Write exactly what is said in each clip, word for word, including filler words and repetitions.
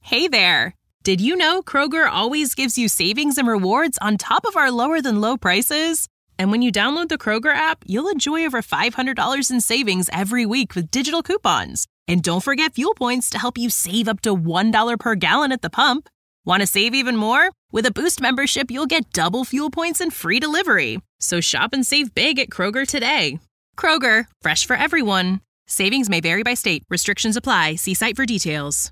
Hey there! Did you know Kroger always gives you savings and rewards on top of our lower-than-low prices? And when you download the Kroger app, you'll enjoy over five hundred dollars in savings every week with digital coupons. And don't forget fuel points to help you save up to one dollar per gallon at the pump. Want to save even more? With a Boost membership, you'll get double fuel points and free delivery. So shop and save big at Kroger today. Kroger, fresh for everyone. Savings may vary by state. Restrictions apply. See site for details.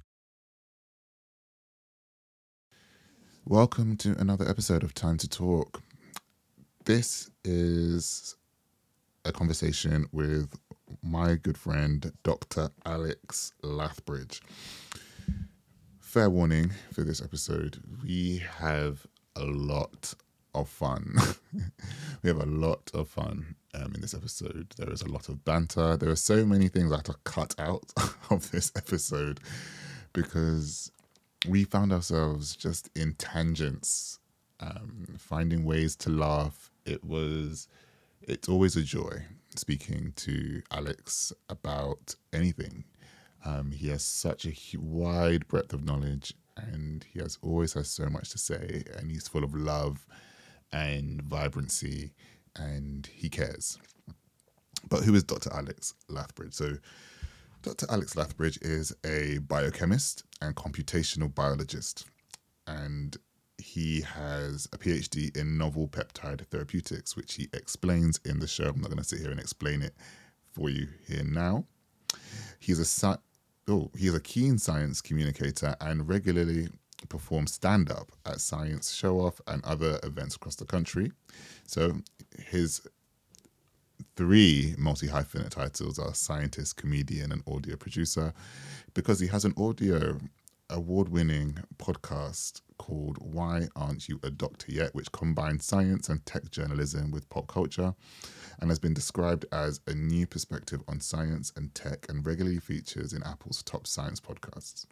Welcome to another episode of Time to Talk. This is a conversation with my good friend, Doctor Alex Lathbridge. Fair warning for this episode, we have a lot of fun. we have a lot of fun um, in this episode. There is a lot of banter. There are so many things I had to cut out of this episode because we found ourselves just in tangents, um, finding ways to laugh. It was, it's always a joy speaking to Alex about anything. Um, he has such a wide breadth of knowledge, and he has always has so much to say, and he's full of love and vibrancy, and he cares. But who is Doctor Alex Lathbridge? So Doctor Alex Lathbridge is a biochemist and computational biologist, and he has a PhD in novel peptide therapeutics, which he explains in the show. I'm not going to sit here and explain it for you here now. He's a sci- oh, he's a keen science communicator and regularly performs stand-up at Science Show-Off and other events across the country. So his three multi-hyphenate titles are scientist, comedian, and audio producer, because he has an audio award-winning podcast called Why Aren't You a Doctor Yet?, which combines science and tech journalism with pop culture and has been described as a new perspective on science and tech, and regularly features in Apple's top science podcasts.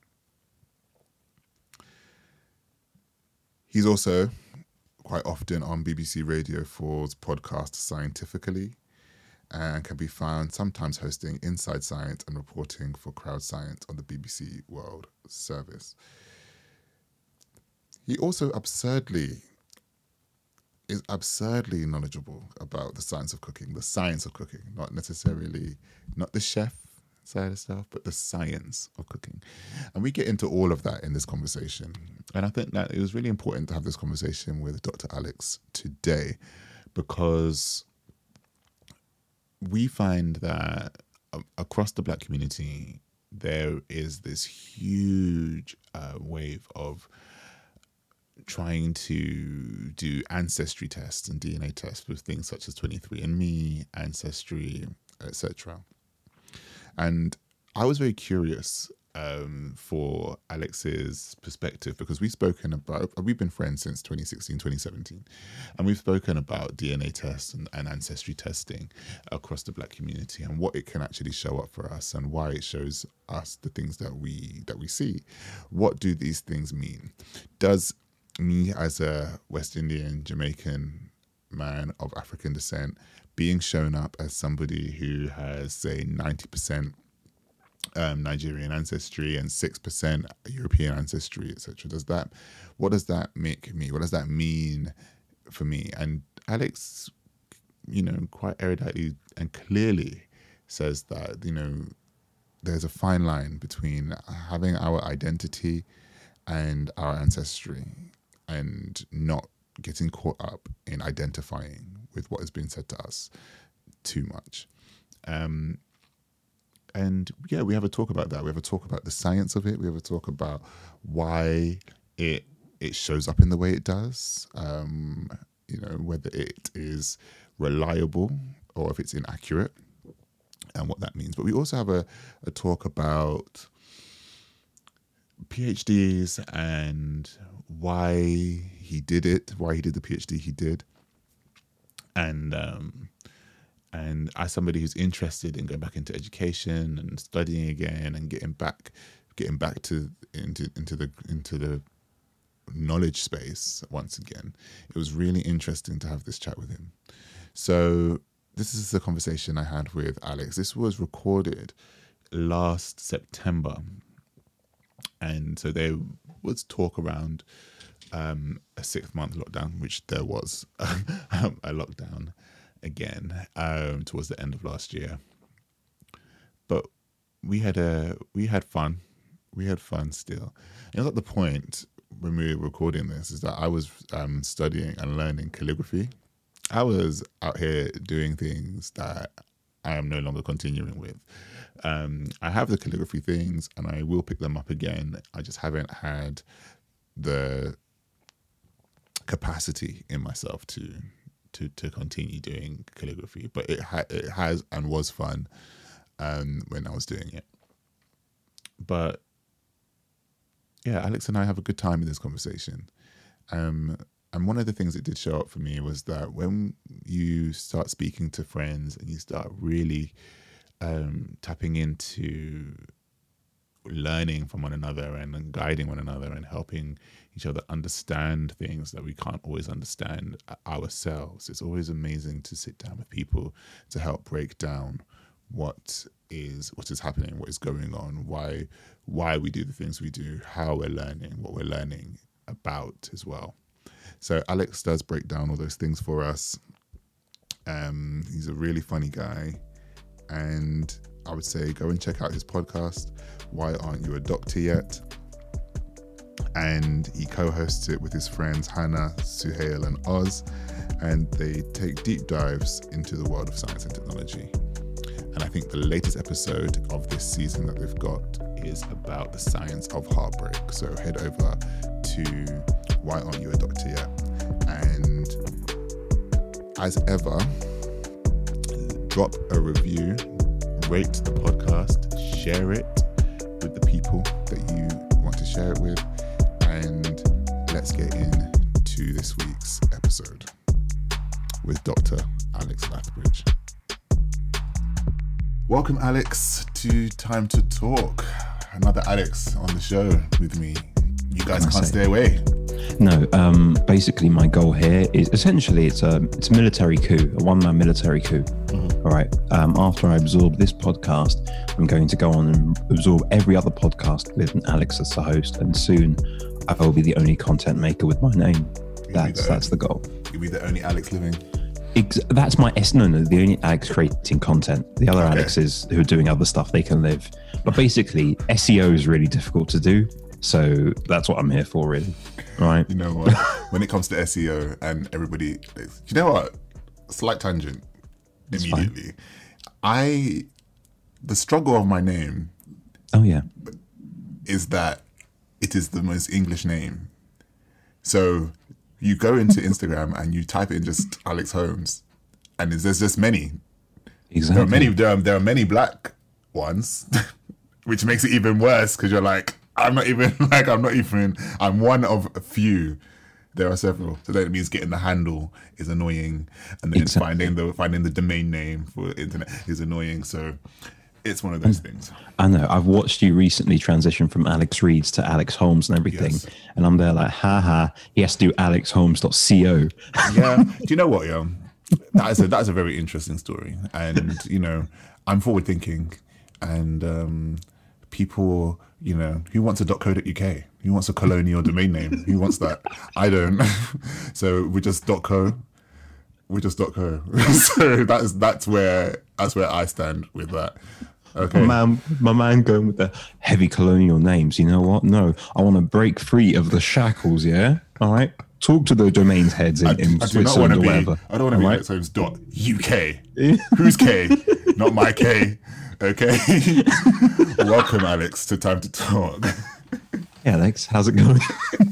He's also quite often on B B C Radio four's podcast Scientifically, and can be found sometimes hosting Inside Science and reporting for Crowd Science on the B B C World Service. He also absurdly is absurdly knowledgeable about the science of cooking, the science of cooking, not necessarily, not the chef side of stuff, but the science of cooking. And we get into all of that in this conversation. And I think that it was really important to have this conversation with Doctor Alex today, because we find that um, across the Black community, there is this huge uh, wave of trying to do ancestry tests and D N A tests with things such as twenty-three and me, Ancestry, et cetera. And I was very curious um, for Alex's perspective, because we've spoken about, we've been friends since twenty sixteen, twenty seventeen, and we've spoken about D N A tests and, and ancestry testing across the Black community and what it can actually show up for us and why it shows us the things that we that we see. What do these things mean? Does me as a West Indian, Jamaican man of African descent being shown up as somebody who has, say, ninety percent um, Nigerian ancestry and six percent European ancestry, et cetera, does that, what does that make me? What does that mean for me? And Alex, you know, quite eruditely and clearly says that, you know, there's a fine line between having our identity and our ancestry, and not getting caught up in identifying with what has been said to us too much. Um, and yeah, we have a talk about that. We have a talk about the science of it. We have a talk about why it it shows up in the way it does. Um, you know, whether it is reliable or if it's inaccurate, and what that means. But we also have a, a talk about PhDs and why he did it, why he did the PhD he did. And um, and as somebody who's interested in going back into education and studying again and getting back, getting back to into into the into the knowledge space once again, it was really interesting to have this chat with him. So this is the conversation I had with Alex. This was recorded last September. And so there was talk around um, a sixth month lockdown, which there was um, a lockdown again um, towards the end of last year. But we had a we had fun. We had fun still. And it was at the point when we were recording this is that I was um, studying and learning calligraphy. I was out here doing things that I am no longer continuing with. Um, I have the calligraphy things and I will pick them up again. I just haven't had the capacity in myself to to to continue doing calligraphy. But it, ha- it has and was fun um, when I was doing it. But yeah, Alex and I have a good time in this conversation. Um, and one of the things that did show up for me was that when you start speaking to friends and you start really um, tapping into learning from one another and, and guiding one another and helping each other understand things that we can't always understand ourselves, it's always amazing to sit down with people to help break down what is what is happening, what is going on, why why we do the things we do, how we're learning, what we're learning about as well. So Alex does break down all those things for us. Um, he's a really funny guy, and I would say go and check out his podcast, Why Aren't You a Doctor Yet? And he co-hosts it with his friends Hannah, Suhail and Oz, and they take deep dives into the world of science and technology. And I think the latest episode of this season that they've got is about the science of heartbreak. So head over to Why Aren't You a Doctor Yet? And as ever, drop a review, rate the podcast, share it with the people that you want to share it with, and let's get into this week's episode with Doctor Alex Lathbridge. Welcome, Alex, to Time to Talk. Another Alex on the show with me. You guys can't stay away. No, um, basically my goal here is essentially it's a it's a military coup, a one-man military coup. Mm-hmm. All right. Um, after I absorb this podcast, I'm going to go on and absorb every other podcast with Alex as the host, and soon I will be the only content maker with my name. That's that's the goal. You'll be the only Alex living. Ex- that's my S. No, no, the only Alex creating content. The other okay. Alexes who are doing other stuff, they can live. But basically, S E O is really difficult to do. So that's what I'm here for, really. Right. You know what? When it comes to S E O and everybody, you know what? Slight tangent. It's immediately. Fine. I, the struggle of my name. Oh, yeah. Is that it is the most English name. So you go into Instagram and you type in just Alex Holmes, and there's just many. Exactly. There are many. There are, there are many black ones, which makes it even worse because you're like, I'm not even like I'm not even. I'm one of a few. There are several, so that means getting the handle is annoying, and then exactly. finding the finding the domain name for the internet is annoying. So it's one of those things. I know. I've watched you recently transition from Alex Reeds to Alex Holmes and everything. Yes. And I'm there like, haha, he has to do alex holmes dot co. Yeah. Do you know what, yo? That is a, that is a very interesting story. And, you know, I'm forward thinking, and um, people, you know, who wants a .co.uk? Who wants a colonial domain name? Who wants that? I don't. So we're just .co. We're just .co. So that's, that's where, that's where I stand with that. Okay. My man, my man going with the heavy colonial names. You know what? No, I want to break free of the shackles, yeah? All right? Talk to the domains heads in, I, in I Switzerland or be, whatever. I don't want to be Alex Holmes dot U K. Who's K? Not my K. Okay? Welcome, Alex, to Time to Talk. Hey, Alex, how's it going?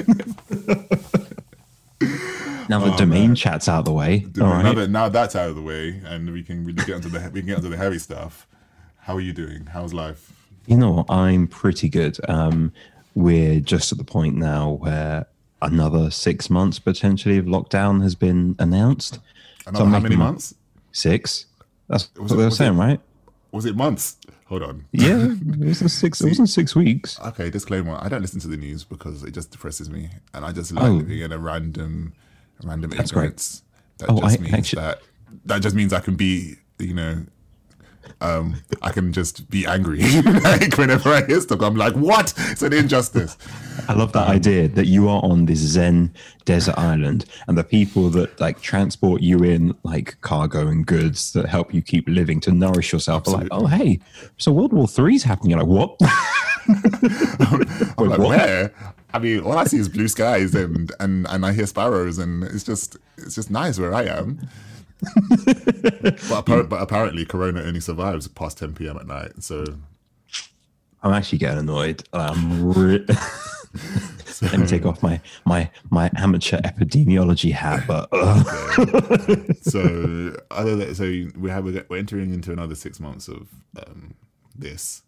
Now the oh, domain man. chat's out of the way. All right. now, that, now that's out of the way, and we can really get into the we can get into the heavy stuff. How are you doing? How's life? You know what? I'm pretty good. Um, we're just at the point now where another six months potentially of lockdown has been announced. Another so how many months? Six. That's was what it, they were saying, it, right? Was it months? Hold on. Yeah, it wasn't six. See, it wasn't six weeks. Okay, disclaimer: I don't listen to the news because it just depresses me, and I just like oh. living in a random, random That's ignorance. Great. That oh, just I means actually, that that just means I can be, you know, um, I can just be angry. Like whenever I hear stuff, I'm like, what? It's an injustice. I love that um, idea that you are on this Zen desert island, and the people that like transport you in like cargo and goods that help you keep living to nourish yourself absolutely. Are like, oh hey, so World War Three's happening. You're like, what? I'm, I'm Wait, like, what? Where? I mean, all I see is blue skies and, and, and I hear sparrows, and it's just it's just nice where I am. but, appar- but apparently, Corona only survives past ten p.m. at night. So I'm actually getting annoyed. I'm re- so, Let me take off my my my amateur epidemiology hat. But okay. so other than, so we have we're entering into another six months of um, this.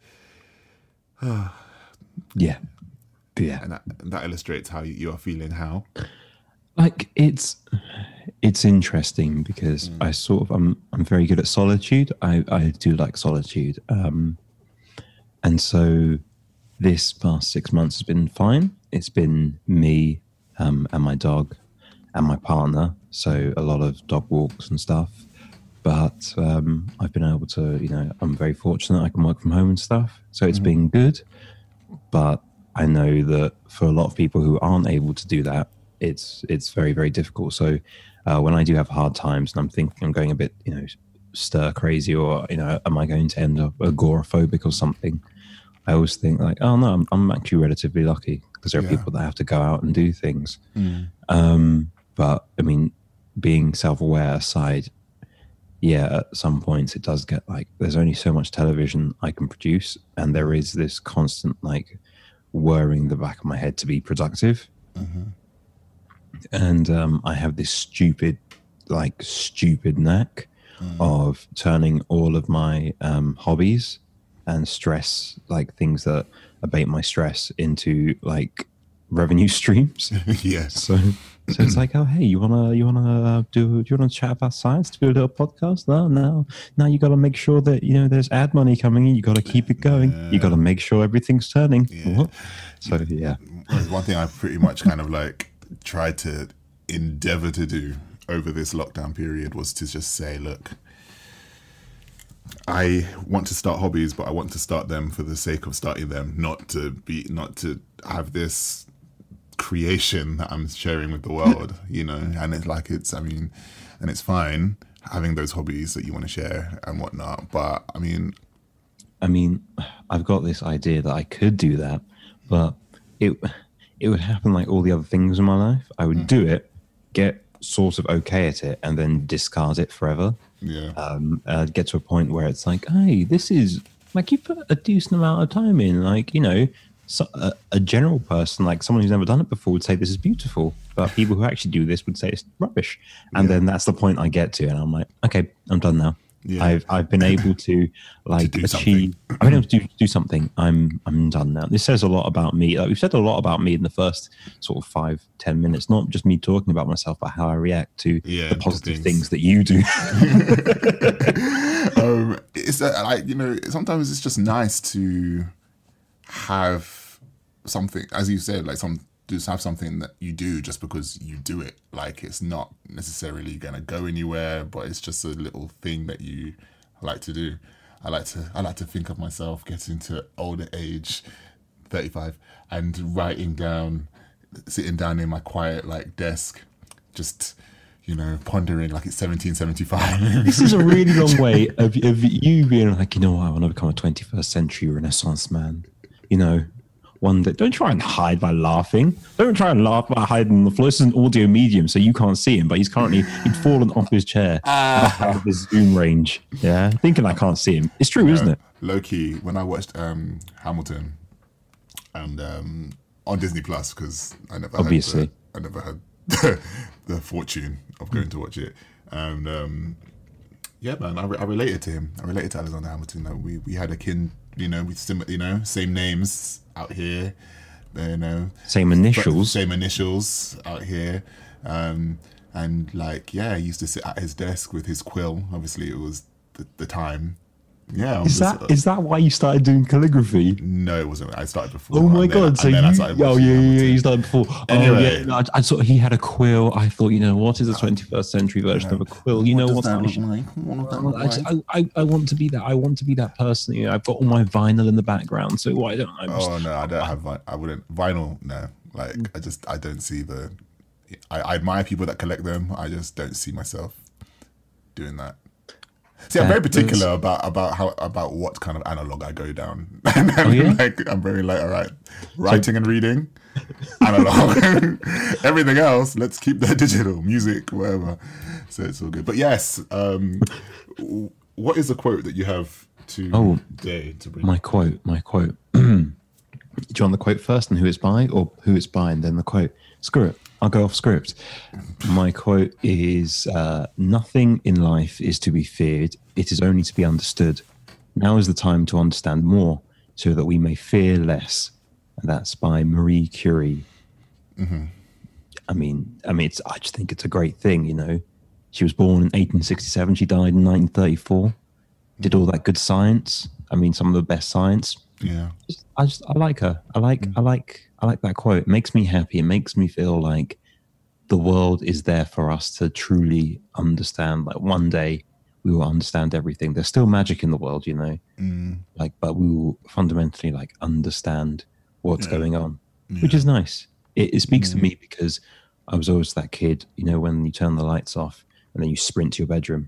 yeah. Yeah, and that, that illustrates how you are feeling. How, like it's it's interesting because mm. I sort of I'm I'm very good at solitude. I I do like solitude, um, and so this past six months has been fine. It's been me um, and my dog and my partner. So a lot of dog walks and stuff. But um, I've been able to, you know, I'm very fortunate. I can work from home and stuff. So it's mm. been good, but I know that for a lot of people who aren't able to do that, it's it's very, very difficult. So uh, when I do have hard times and I'm thinking I'm going a bit, you know, stir crazy, or, you know, am I going to end up agoraphobic or something? I always think like, oh no, I'm, I'm actually relatively lucky because there are yeah. people that have to go out and do things. Mm. Um, but I mean, being self-aware aside, yeah, at some points it does get like, there's only so much television I can produce. And there is this constant like, worrying the back of my head to be productive. Mm-hmm. And um, I have this stupid, like stupid knack mm. of turning all of my um, hobbies and stress, like things that abate my stress, into like revenue streams. Yeah. So, so it's like, oh, hey, you wanna, you wanna uh, do, do you wanna chat about science? Do a little podcast? No, no. Now you got to make sure that, you know, there's ad money coming in. You got to keep it going. Yeah. You got to make sure everything's turning. Yeah. What? So yeah. One thing I pretty much kind of like tried to endeavor to do over this lockdown period was to just say, look, I want to start hobbies, but I want to start them for the sake of starting them, not to be, not to have this creation that I'm sharing with the world, you know. And it's like, it's, I mean, and it's fine having those hobbies that you want to share and whatnot. But I mean, I mean, I've got this idea that I could do that, but it it would happen like all the other things in my life. I would mm. do it, get sort of okay at it, and then discard it forever. Yeah. Um, uh, get to a point where it's like, hey, this is like, you put a decent amount of time in, like, you know. So a, a general person, like someone who's never done it before, would say this is beautiful, but people who actually do this would say it's rubbish. And yeah. then that's the point I get to, and I'm like, okay, I'm done now. Yeah. I've I've been able to like to achieve. I've been able to do, do something. I'm I'm done now. This says a lot about me. Like, we've said a lot about me in the first sort of five ten minutes. Not just me talking about myself, but how I react to yeah, the positive things. things that you do. um, it's uh, like, you know, sometimes it's just nice to have something, as you said, like some just have something that you do just because you do it. Like, it's not necessarily gonna go anywhere, but it's just a little thing that you like to do. I like to I like to think of myself getting to older age, thirty-five, and writing down, sitting down in my quiet like desk, just, you know, pondering like it's seventeen seventy-five. This is a really long way of, of you being like, you know what, I want to become a twenty-first century Renaissance man. You know, one that, don't try and hide by laughing. Don't try and laugh by hiding on the floor. This is an audio medium, so you can't see him, but he's currently, he'd fallen off his chair uh, out of his zoom range. Yeah, thinking I can't see him. It's true, isn't it? Low key, when I watched um, Hamilton and um, on Disney Plus, because I never obviously had the, I never had the, the fortune of going mm. to watch it, and um, yeah, man, I, re- I related to him. I related to Alexander Hamilton. Like, we we had a kin, you know, with sim- you know, same names out here, you know, same initials, same initials out here, um, and like, yeah, he used to sit at his desk with his quill. Obviously, it was the, the time, Yeah. I'm Is just, that is that why you started doing calligraphy? No, it wasn't. I started before. Oh my and then- god! So and you, then I started oh watching yeah, yeah, yeah, Hamilton. you started before. Anyway. Oh yeah, no, I, I saw he had a quill. I thought, you know, what is a twenty-first century version of a quill? You know what? I, should- like? What does that look I, just- like? I, I, I want to be that. I want to be that person. You know, I've got all my vinyl in the background, so why don't I? Just, Oh no, I don't have. vi- I wouldn't vinyl. No, like I just I don't see the. I, I admire people that collect them. I just don't see myself doing that. See, I'm very That particular is- about about how about what kind of analog I go down. And then, Oh, yeah? like I'm very like, all right, writing and reading, analog. Everything else, let's keep that digital, music, whatever. So it's all good. But yes, um, w- what is the quote that you have Oh, today to bring? My quote, my quote. Do you want the quote first and who it's by, or who it's by and then the quote? Screw it. I'll go off script. My quote is, uh, nothing in life is to be feared. It is only to be understood. Now is the time to understand more so that we may fear less. And that's by Marie Curie. Mm-hmm. I mean, I mean, it's, I just think it's a great thing, you know. She was born in eighteen sixty-seven. She died in nineteen thirty-four. Did all that good science. I mean, some of the best science. Yeah. Just, I just, I like her. I like, I like, I like that quote. It makes me happy. It makes me feel like the world is there for us to truly understand. Like one day we will understand everything. There's still magic in the world, you know, Mm. like, but we will fundamentally like understand what's Yeah. going on, Yeah. which is nice. It, it speaks Mm. to me because I was always that kid, you know, when you turn the lights off and then you sprint to your bedroom.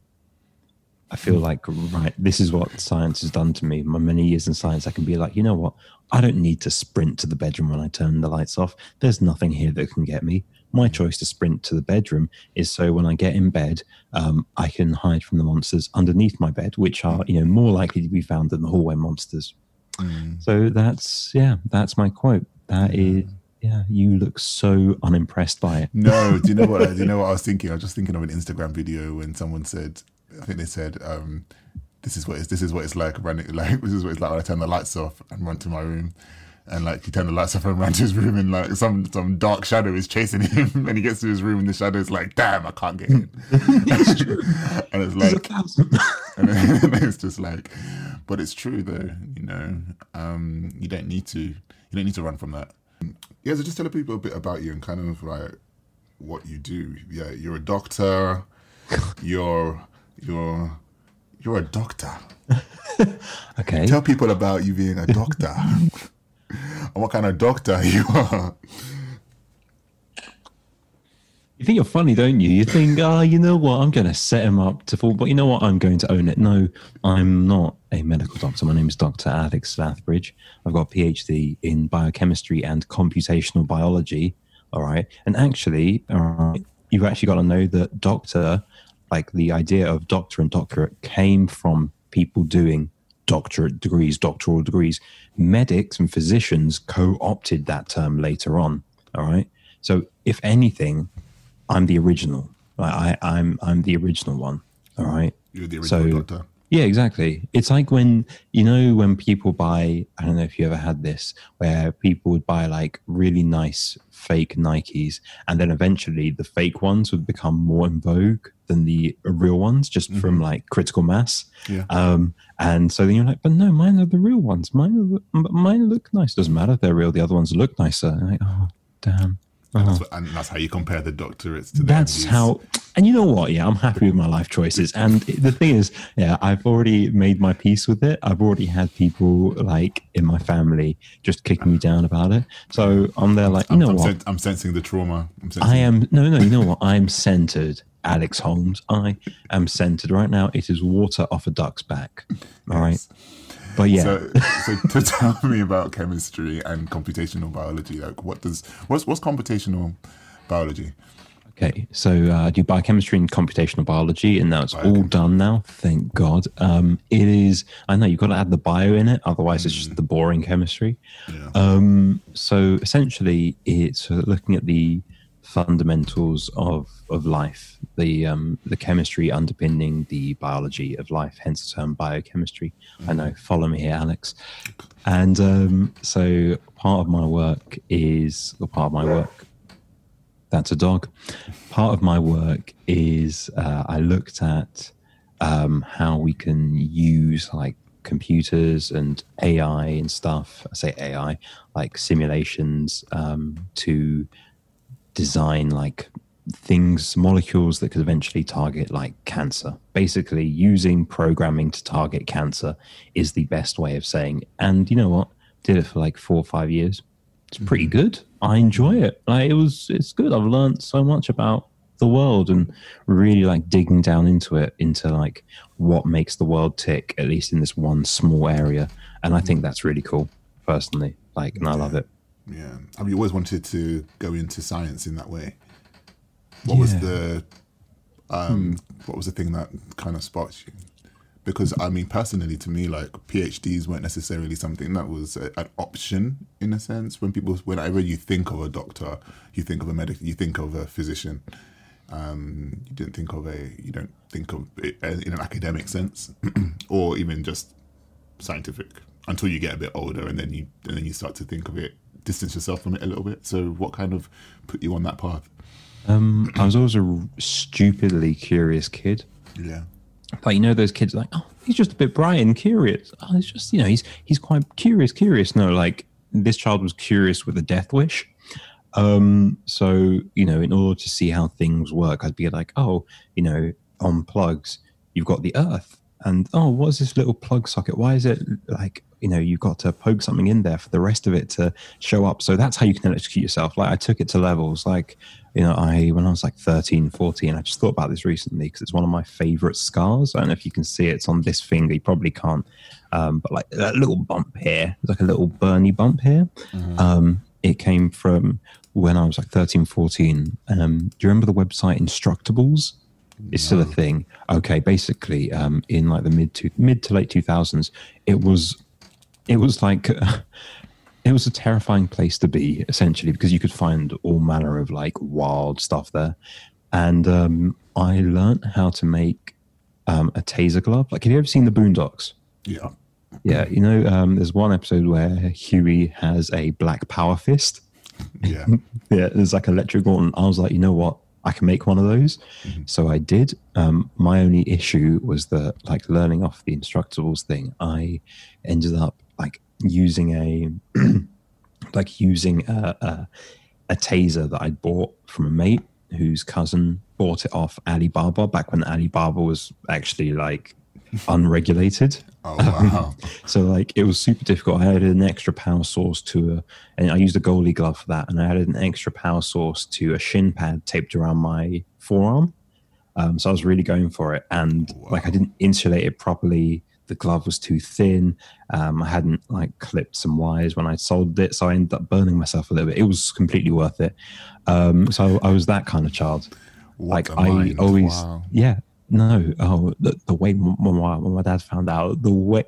I feel like, right, this is what science has done to me. My many years in science, I can be like, you know what? I don't need to sprint to the bedroom when I turn the lights off. There's nothing here that can get me. My choice to sprint to the bedroom is so when I get in bed, um, I can hide from the monsters underneath my bed, which are, you know, more likely to be found than the hallway monsters. Mm. So that's, yeah, that's my quote. That is, yeah, you look so unimpressed by it. No, do you know what? Do you know what I was thinking? I was just thinking of an Instagram video when someone said, I think they said, um, "This is what it's, this is what it's like running. Like this is what it's like when I turn the lights off and run to my room." And like he turned the lights off and ran to his room, and like some some dark shadow is chasing him, and he gets to his room, and the shadow is like, "Damn, I can't get in." And it's There's a like, thousand. and then it's just like, but it's true though, you know. Um, you don't need to, you don't need to run from that. Yeah, so just tell people a bit about you and kind of like what you do. Yeah, you're a doctor. You're you're you're a doctor. Okay. Tell people about you being a doctor and what kind of doctor you are. You think you're funny, don't you? You think, oh, you know what? I'm going to set him up to fall, but you know what? I'm going to own it. No, I'm not a medical doctor. My name is Doctor Alex Slathbridge. I've got a PhD in biochemistry and computational biology. All right. And actually, all right, you've actually got to know that doctor, like the idea of doctor and doctorate came from people doing doctorate degrees, doctoral degrees. Medics and physicians co-opted that term later on. All right. So if anything, I'm the original. Like I, I'm I'm the original one. All right. You're the original So- doctor. Yeah, exactly. It's like when, you know, when people buy, I don't know if you ever had this, where people would buy like really nice fake Nikes, and then eventually the fake ones would become more in vogue than the real ones, just from like critical mass. Yeah. Um, and so then you're like, but no, mine are the real ones. Mine, are, mine look nice. Doesn't matter if they're real. The other ones look nicer. And like, oh, damn. And Oh. that's, what, and that's how you compare the doctorates to the That's M Ds. how, and you know what? Yeah, I'm happy with my life choices. And the thing is, yeah, I've already made my peace with it. I've already had people like in my family just kick me down about it. So I'm there like, you I'm, know I'm, what? sen- I'm sensing the trauma. I'm sensing I am, no, no, you know what? I'm centered, Alex Holmes. I am centered right now. It is water off a duck's back. All right. But yeah. So, so to tell me about chemistry and computational biology, like what does what's what's computational biology? Okay, so uh, I do biochemistry and computational biology, and now it's all Biochem. done now. Thank God. Um, it is. I know you've got to add the bio in it, otherwise it's just the boring chemistry. Yeah. Um, so essentially, it's uh, looking at the fundamentals of of life, the um, the chemistry underpinning the biology of life. Hence the term biochemistry. I know. Follow me here, Alex. And um, so part of my work is, or part of my work. That's a dog. Part of my work is uh, I looked at um, how we can use like computers and A I and stuff. I say A I, like simulations, um, to design like things, molecules that could eventually target like cancer. Basically, using programming to target cancer is the best way of saying. And you know what? Did it for like four or five years. It's pretty good. I enjoy it. Like it was, it's good. I've learned so much about the world and really like digging down into it, into like what makes the world tick, at least in this one small area. And I think that's really cool, personally. Like, and I love it. Yeah. Have you always wanted to go into science in that way? What yeah. was the um, hmm. what was the thing that kind of sparked you? Because I mean, personally, to me, like PhDs weren't necessarily something that was a, an option in a sense. When people, whenever you think of a doctor, you think of a medic, you think of a physician. Um, you don't think of a, you don't think of it in an academic sense, or even just scientific, until you get a bit older, and then you and then you start to think of it, distance yourself from it a little bit. So, what kind of put you on that path? Um, I was always a stupidly curious kid. Yeah. Like, you know, those kids are like, oh, he's just a bit bright and curious. Oh, he's just, you know, he's he's quite curious, curious. No, like this child was curious with a death wish. Um, so, you know, in order to see how things work, I'd be like, oh, you know, on plugs, you've got the earth. And, oh, what is this little plug socket? Why is it like, you know, you've got to poke something in there for the rest of it to show up. So that's how you can electrocute yourself. Like I took it to levels. Like, you know, I, when I was like thirteen, fourteen, I just thought about this recently because it's one of my favorite scars. I don't know if you can see it. It's on this finger. You probably can't. Um, but like that little bump here, like a little burny bump here. Mm-hmm. Um, it came from when I was like thirteen, fourteen. Um, do you remember the website Instructables? It's still a thing. Okay, basically, um, in like the mid to mid to late two thousands, it was, it was like, uh, it was a terrifying place to be, essentially, because you could find all manner of like wild stuff there. And um, I learned how to make um, a taser glove. Like, have you ever seen the Boondocks? Yeah. Yeah, you know, um, there's one episode where Huey has a black power fist. Yeah. Yeah, there's like electric gauntlet. I was like, you know what? I can make one of those. Mm-hmm. So I did. Um, my only issue was that, like, learning off the Instructables thing, I ended up like using a, like using a, a, a taser that I'd bought from a mate whose cousin bought it off Alibaba back when Alibaba was actually like unregulated. Oh, wow. Um, so like it was super difficult. I added an extra power source to a, and I used a goalie glove for that, and I added an extra power source to a shin pad taped around my forearm. Um, so I was really going for it, and wow. like I didn't insulate it properly. The glove was too thin. Um, I hadn't like clipped some wires when I soldered it, so I ended up burning myself a little bit. It was completely worth it. Um, so I was that kind of child. What like I mind. always, wow. yeah. No, oh, the, the way when my, when my dad found out, the way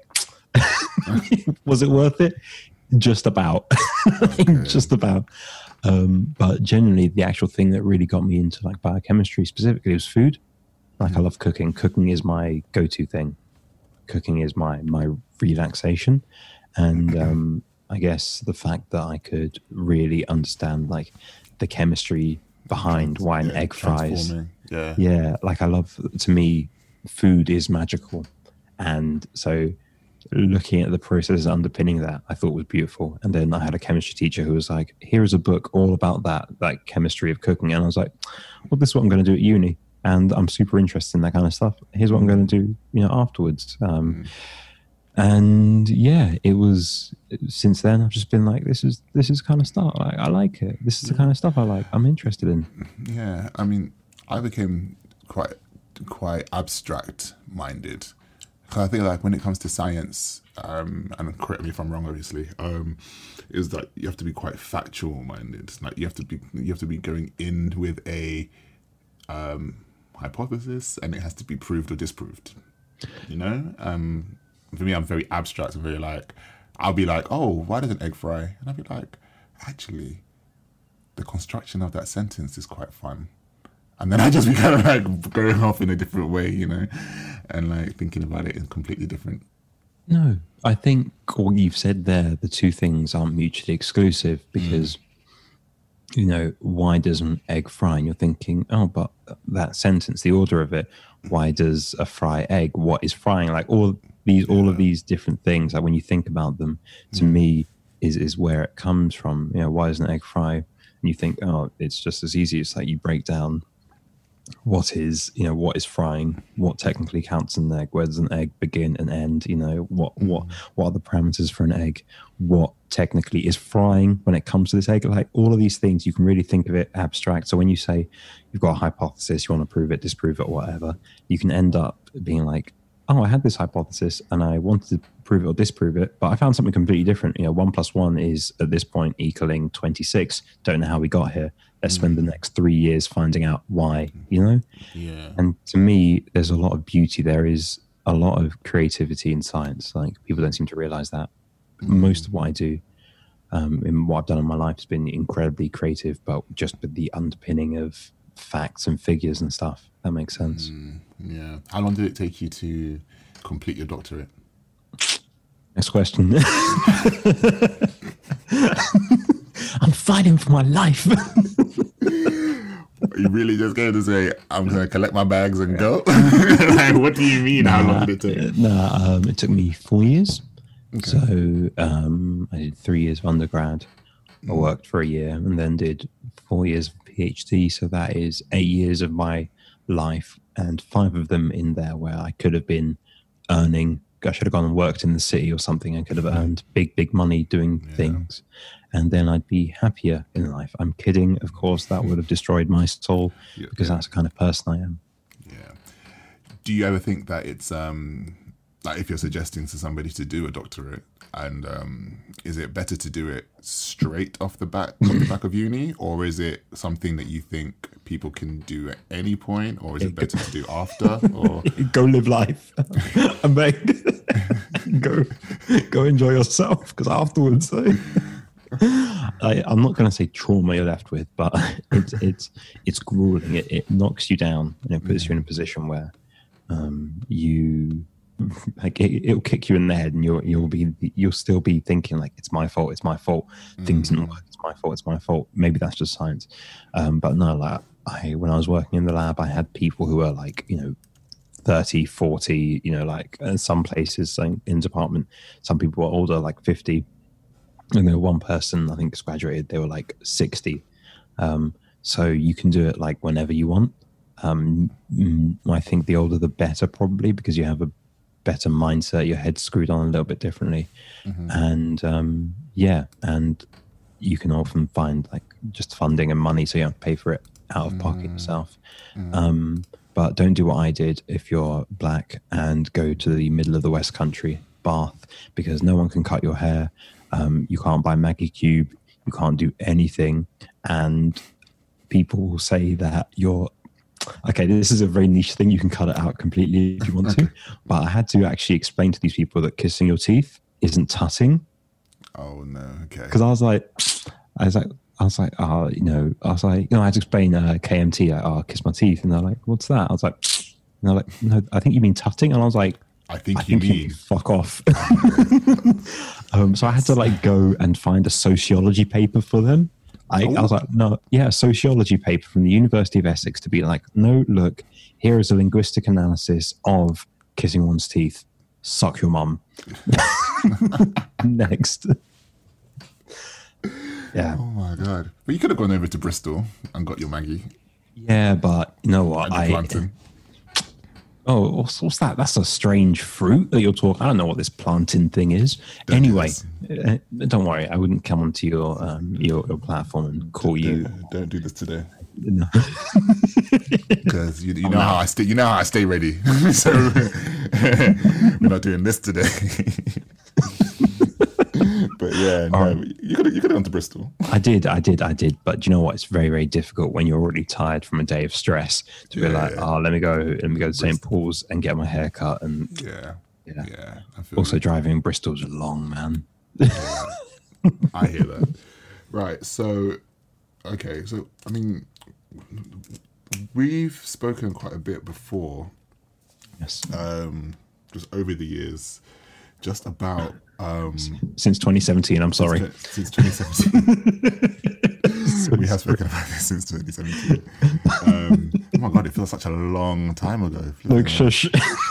was it worth it? Just about, okay. just about. Um, but generally, the actual thing that really got me into like biochemistry specifically was food. Like I love cooking. Cooking is my go-to thing. Cooking is my my relaxation, and um, I guess the fact that I could really understand like the chemistry behind why an yeah, egg fries. Yeah. Yeah, like I love, to me, food is magical. And so looking at the processes underpinning that, I thought was beautiful. And then I had a chemistry teacher who was like, here is a book all about that, like chemistry of cooking. And I was like, well, this is what I'm going to do at uni. And I'm super interested in that kind of stuff. Here's what I'm going to do, you know, afterwards. Um, mm. And yeah, it was, since then I've just been like, this is, this is kind of stuff. Like, I like it. This is the kind of stuff I like. I'm interested in. Yeah. I mean, I became quite, quite abstract minded. I think like when it comes to science, um, and correct me if I'm wrong, obviously, um, is that you have to be quite factual minded. Like you have to be, you have to be going in with a um, hypothesis, and it has to be proved or disproved. You know, um, for me, I'm very abstract. I'm very like, I'll be like, oh, why does an egg fry? And I'll be like, actually, the construction of that sentence is quite fun. And then I just be kind of like going off in a different way, you know, and like thinking about it in completely different. No, I think what you've said there, the two things aren't mutually exclusive, because mm. you know, why does an egg fry? And you're thinking, oh, but that sentence, the order of it, why does a fry egg? What is frying? Like all these, all yeah. of these different things. Like when you think about them, to mm. me, is is where it comes from. You know, why does an egg fry? And you think, oh, it's just as easy. It's like you break down what is, you know, what is frying, what technically counts an egg, where does an egg begin and end, you know, what mm. what what are the parameters for an egg, what technically is frying when it comes to this egg. Like all of these things, you can really think of it abstract. So when you say you've got a hypothesis, you want to prove it, disprove it, or whatever, you can end up being like, oh, I had this hypothesis and I wanted to prove it or disprove it, but I found something completely different. You know, one plus one is at this point equaling twenty-six. Don't know how we got here. Let's mm. spend the next three years finding out why, you know? Yeah. And to me, there's a lot of beauty. There is a lot of creativity in science. Like people don't seem to realize that. Mm. Most of what I do um, in what I've done in my life has been incredibly creative, but just with the underpinning of facts and figures and stuff. That makes sense. Mm, yeah. How long did it take you to complete your doctorate? Next question. I'm fighting for my life. Are you really just going to say, I'm going to collect my bags and go? Like, what do you mean? Nah, How long did it take? No, nah, um, it took me four years. Okay. So um, I did three years of undergrad. I worked for a year and then did four years of PhD. So that is eight years of my life, and five of them in there where I could have been earning. I should have gone and worked in the city or something and could have earned big, big money doing yeah. things. And then I'd be happier in life. I'm kidding. Of course, that would have destroyed my soul yeah. because that's the kind of person I am. Yeah. Do you ever think that it's, um, like if you're suggesting to somebody to do a doctorate, and um, is it better to do it straight off the back, off the back of uni, or is it something that you think people can do at any point, or is it better to do after? Or go live life, I beg. go, go enjoy yourself, because afterwards, though, I, I'm not going to say trauma you're left with, but it's it's it's grueling. It, it knocks you down and it puts you in a position where um, you. Like it, it'll kick you in the head, and you'll you'll be you'll still be thinking like it's my fault, it's my fault. Mm. Things didn't work, it's my fault, it's my fault. Maybe that's just science, um, but no. Like I, when I was working in the lab, I had people who were like you know thirty, forty. You know, like in some places like in department, some people were older, like fifty, and there were one person I think just graduated. They were like sixty. Um, so you can do it like whenever you want. Um, I think the older the better, probably because you have a better mindset, your head's screwed on a little bit differently. Mm-hmm. And um yeah and you can often find like just funding and money so you don't have to pay for it out of pocket mm-hmm. yourself. Mm-hmm. Um but don't do what I did if you're black and go to the middle of the West Country, Bath, because no one can cut your hair. Um you can't buy Maggie Cube, you can't do anything, and people will say that you're okay, this is a very niche thing. You can cut it out completely if you want to. But I had to actually explain to these people that kissing your teeth isn't tutting. Oh no, okay. Because I was like, I was like, I was like, oh, you know, I was like, you know, I had to explain uh, K M T, like, oh, kiss my teeth, and they're like, what's that? I was like, and they're like, no, I think you mean tutting, and I was like, I think, I you think mean you fuck off. um, so I had to like go and find a sociology paper for them. I, I was like, no, yeah, a sociology paper from the University of Essex to be like, no, look, here is a linguistic analysis of kissing one's teeth. Suck your mum. Next. Yeah. Oh my God. But you could have gone over to Bristol and got your Maggie. Yeah, but you know what? I. Plantain. Oh, what's, what's that? That's a strange fruit that you're talking. I don't know what this plantain thing is. Don't anyway, uh, don't worry. I wouldn't come onto your um, your, your platform and call don't, you. Don't do this today. No. Because you, you oh, know no. how I stay. You know how I stay ready. So we're not doing this today. But yeah, no, right. you could you could have gone to Bristol. I did, I did, I did. But do you know what? It's very, very difficult when you're already tired from a day of stress to yeah, be like, yeah. oh, let me go, let me go to Saint Paul's and get my hair cut. And yeah, yeah. yeah I feel also, that. driving in Bristol's long, man. Yeah, I hear that. Right. So, okay. So, I mean, we've spoken quite a bit before. Yes. Um, just over the years, just about. Um, Since twenty seventeen, I'm sorry. Since, since twenty seventeen. we have spoken about this since twenty seventeen. Um, oh my god, it feels such a long time ago. Like shush.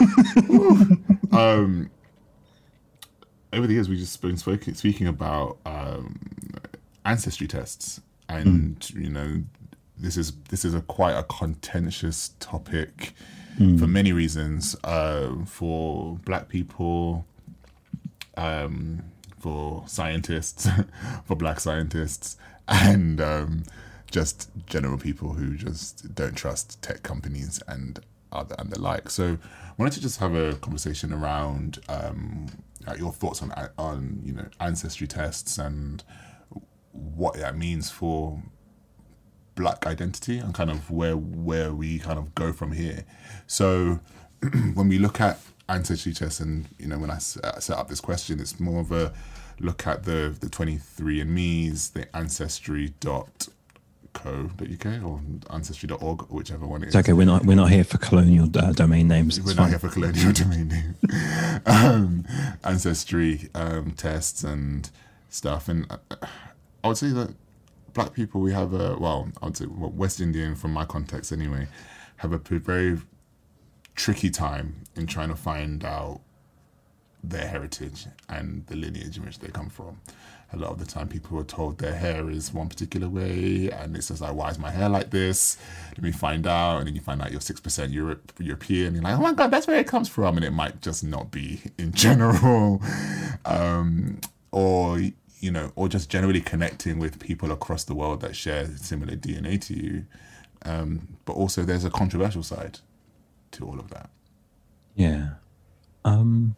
um, over the years, we've just been speaking, speaking about um, ancestry tests, and mm. you know, this is this is a quite a contentious topic mm. for many reasons. Uh, for Black people, um, for scientists, for Black scientists, and um, just general people who just don't trust tech companies and other and the like. So, I wanted to just have a conversation around um, your thoughts on on you know ancestry tests and what that means for Black identity and kind of where where we kind of go from here. So, when we look at ancestry tests, and you know when I set up this question, it's more of a look at the the twenty-three and me's, the ancestry dot co dot uk or ancestry dot org, whichever one it is. It's okay, we're not we're not here for colonial uh, domain names. We're it's not fine. here for colonial domain names. um, ancestry um, tests and stuff, and I would say that Black people, we have a well, I would say well, West Indian, from my context anyway, have a very tricky time in trying to find out their heritage and the lineage in which they come from. A lot of the time people are told their hair is one particular way, and it's just like, why is my hair like this? Let me find out. And then you find out you're six percent Europe, European. You're like, oh my God, that's where it comes from. And it might just not be in general. Um, or, you know, or just generally connecting with people across the world that share similar D N A to you. Um, but also there's a controversial side to all of that. Yeah. Um,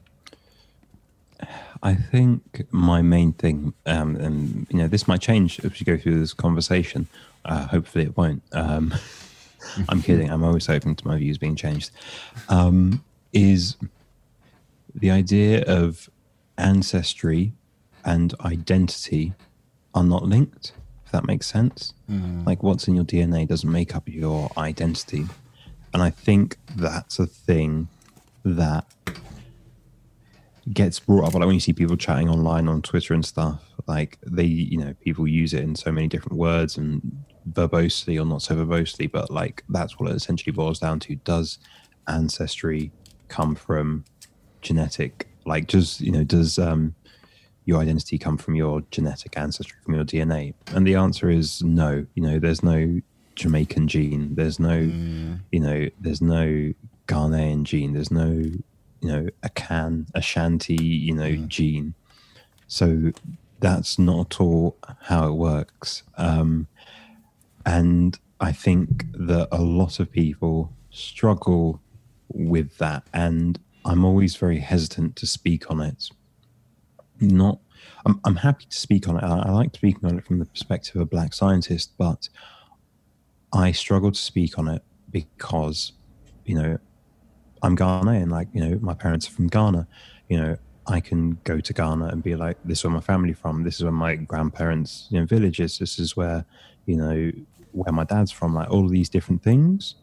I think my main thing, um, and you know, this might change as we go through this conversation. Uh, hopefully it won't. Um, I'm kidding. I'm always hoping to my views being changed. Um, is the idea of ancestry and identity are not linked, if that makes sense. Mm. Like what's in your D N A doesn't make up your identity. And I think that's a thing that gets brought up. Like when you see people chatting online on Twitter and stuff, like they, you know, people use it in so many different words and verbosely or not so verbosely, but like that's what it essentially boils down to. Does ancestry come from genetic, like just, you know, does um, your identity come from your genetic ancestry, from your D N A? And the answer is no. You know, there's no Jamaican gene. There's no, mm. you know, there's no Ghanaian gene. There's no, you know, a can, Ashanti, you know, mm. gene. So that's not at all how it works. Um, and I think that a lot of people struggle with that. And I'm always very hesitant to speak on it. Not, I'm, I'm happy to speak on it. I, I like speaking on it from the perspective of a Black scientist, but I struggle to speak on it because, you know, I'm Ghanaian, like, you know, my parents are from Ghana. You know, I can go to Ghana and be like, this is where my family from. This is where my grandparents, you know, village is. This is where, you know, where my dad's from, like all of these different things.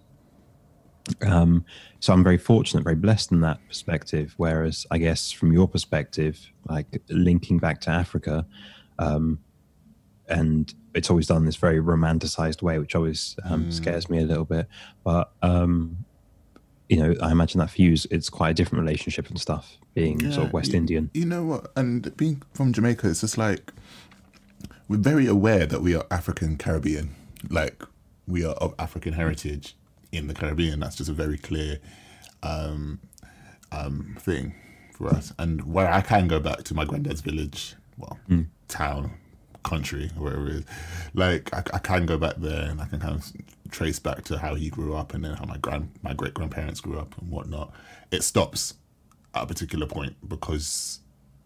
Um, so I'm very fortunate, very blessed in that perspective. Whereas I guess from your perspective, like linking back to Africa, um, and it's always done in this very romanticized way, which always um, mm. scares me a little bit. But, um, you know, I imagine that for you, it's quite a different relationship and stuff, being yeah, sort of West you, Indian. You know what? And being from Jamaica, it's just like, we're very aware that we are African Caribbean. Like, we are of African heritage in the Caribbean. That's just a very clear um, um, thing for us. And where I can go back to my granddad's village, well, mm. town, country, wherever it is, like I, I can go back there and I can kind of trace back to how he grew up and then how my grand my great grandparents grew up and whatnot. It stops at a particular point because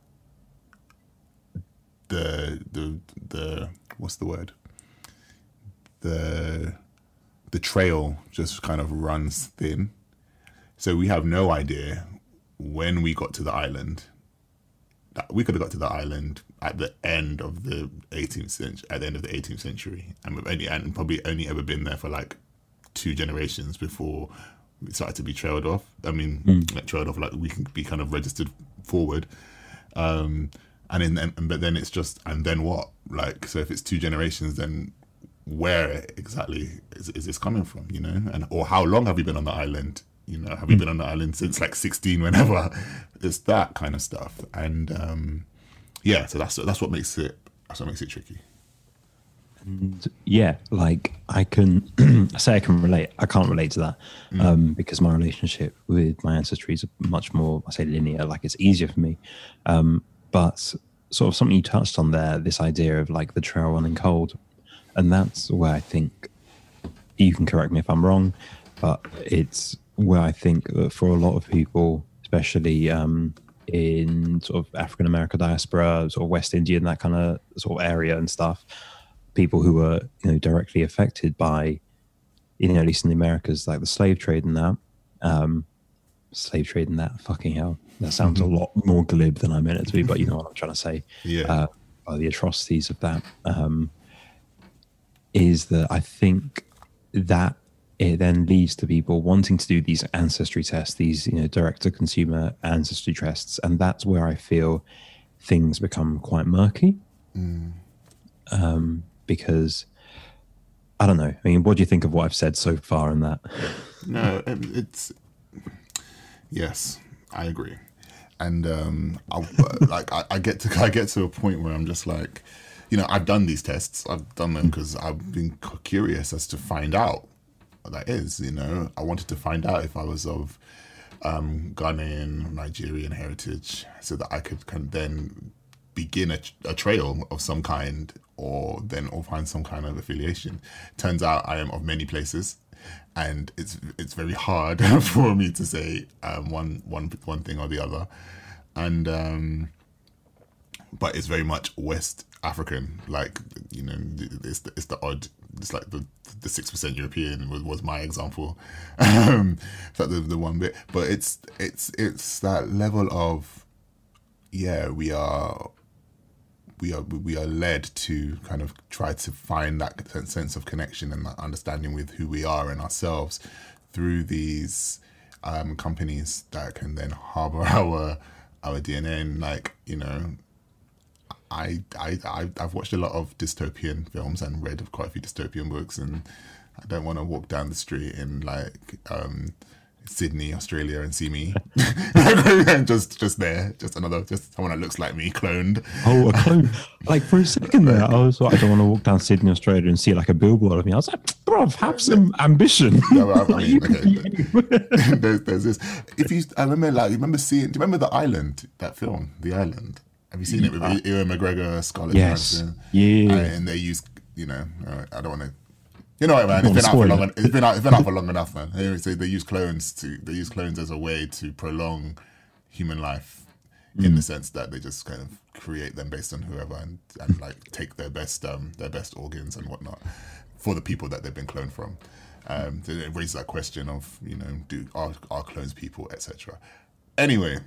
the the the what's the word the the trail just kind of runs thin, so we have no idea when we got to the island. We could have got to the island at the end of the eighteenth century, at the end of the eighteenth century, and we've only and probably only ever been there for like two generations before we started to be trailed off. I mean, mm. like trailed off, like we can be kind of registered forward, um, and in and but then it's just and then what? Like, so if it's two generations, then where exactly is, is this coming from, you know, and or how long have you been on the island? You know, have you been on the island since like sixteen, whenever? It's that kind of stuff, and um, yeah, so that's that's what makes it that's what makes it tricky. And yeah, like I can I say I can relate. I can't relate to that mm. um, because my relationship with my ancestry is much more, I say, linear. Like it's easier for me, um, but sort of something you touched on there, this idea of like the trail running cold, and that's where I think, you can correct me if I'm wrong, but it's where I think that for a lot of people, especially um, in sort of African American diaspora, sort of West Indian, that kind of sort of area and stuff, people who were, you know, directly affected by, you know, at least in the Americas, like the slave trade and that, um, slave trade and that, fucking hell, that sounds a lot more glib than I meant it to be, but you know what I'm trying to say. Yeah. Uh, by the atrocities of that, um, is that I think that it then leads to people wanting to do these ancestry tests, these, you know, direct to consumer ancestry tests. And that's where I feel things become quite murky. Mm. Um, because I don't know. I mean, what do you think of what I've said so far in that? No, it's, yes, I agree. And um, I, like I, I get to I get to a point where I'm just like, you know, I've done these tests. I've done them because I've been curious as to find out what that is. You know, I wanted to find out if I was of um, Ghanaian, Nigerian heritage, so that I could can then begin a, a trail of some kind, or then or find some kind of affiliation. Turns out I am of many places, and it's it's very hard for me to say um, one one one thing or the other, and um, but it's very much West African. Like, you know, it's the, it's the odd. It's like the the six percent European was, was my example. Um, like the the one bit, but it's it's it's that level of, yeah, we are. We are we are led to kind of try to find that sense of connection and that understanding with who we are and ourselves through these um, companies that can then harbor our our D N A. And like, you know, I I I I've watched a lot of dystopian films and read quite a few dystopian books, and I don't want to walk down the street in like um, Sydney, Australia, and see me just just there, just another, just someone that looks like me, cloned. Oh, a clone! Like for a second there, I was like, I don't want to walk down Sydney, Australia, and see like a billboard of me. I was like, bro, have some ambition. No, I, I mean, okay. there's, there's this. If you, I remember, like, you remember seeing. Do you remember The Island? That film, The Island. Have you seen it with uh, Ewan McGregor, Scarlett yes. Johansson? Yeah. Uh, and they use, you know, uh, I don't want to. You know what, man? It's been, out for long, it's, been out, it's been out for long enough, man. Anyway, so they use clones to they use clones as a way to prolong human life, mm. in the sense that they just kind of create them based on whoever and, and like take their best um, their best organs and whatnot for the people that they've been cloned from. Um, so it raises that question of, you know, do are, are clones people, et cetera. Anyway.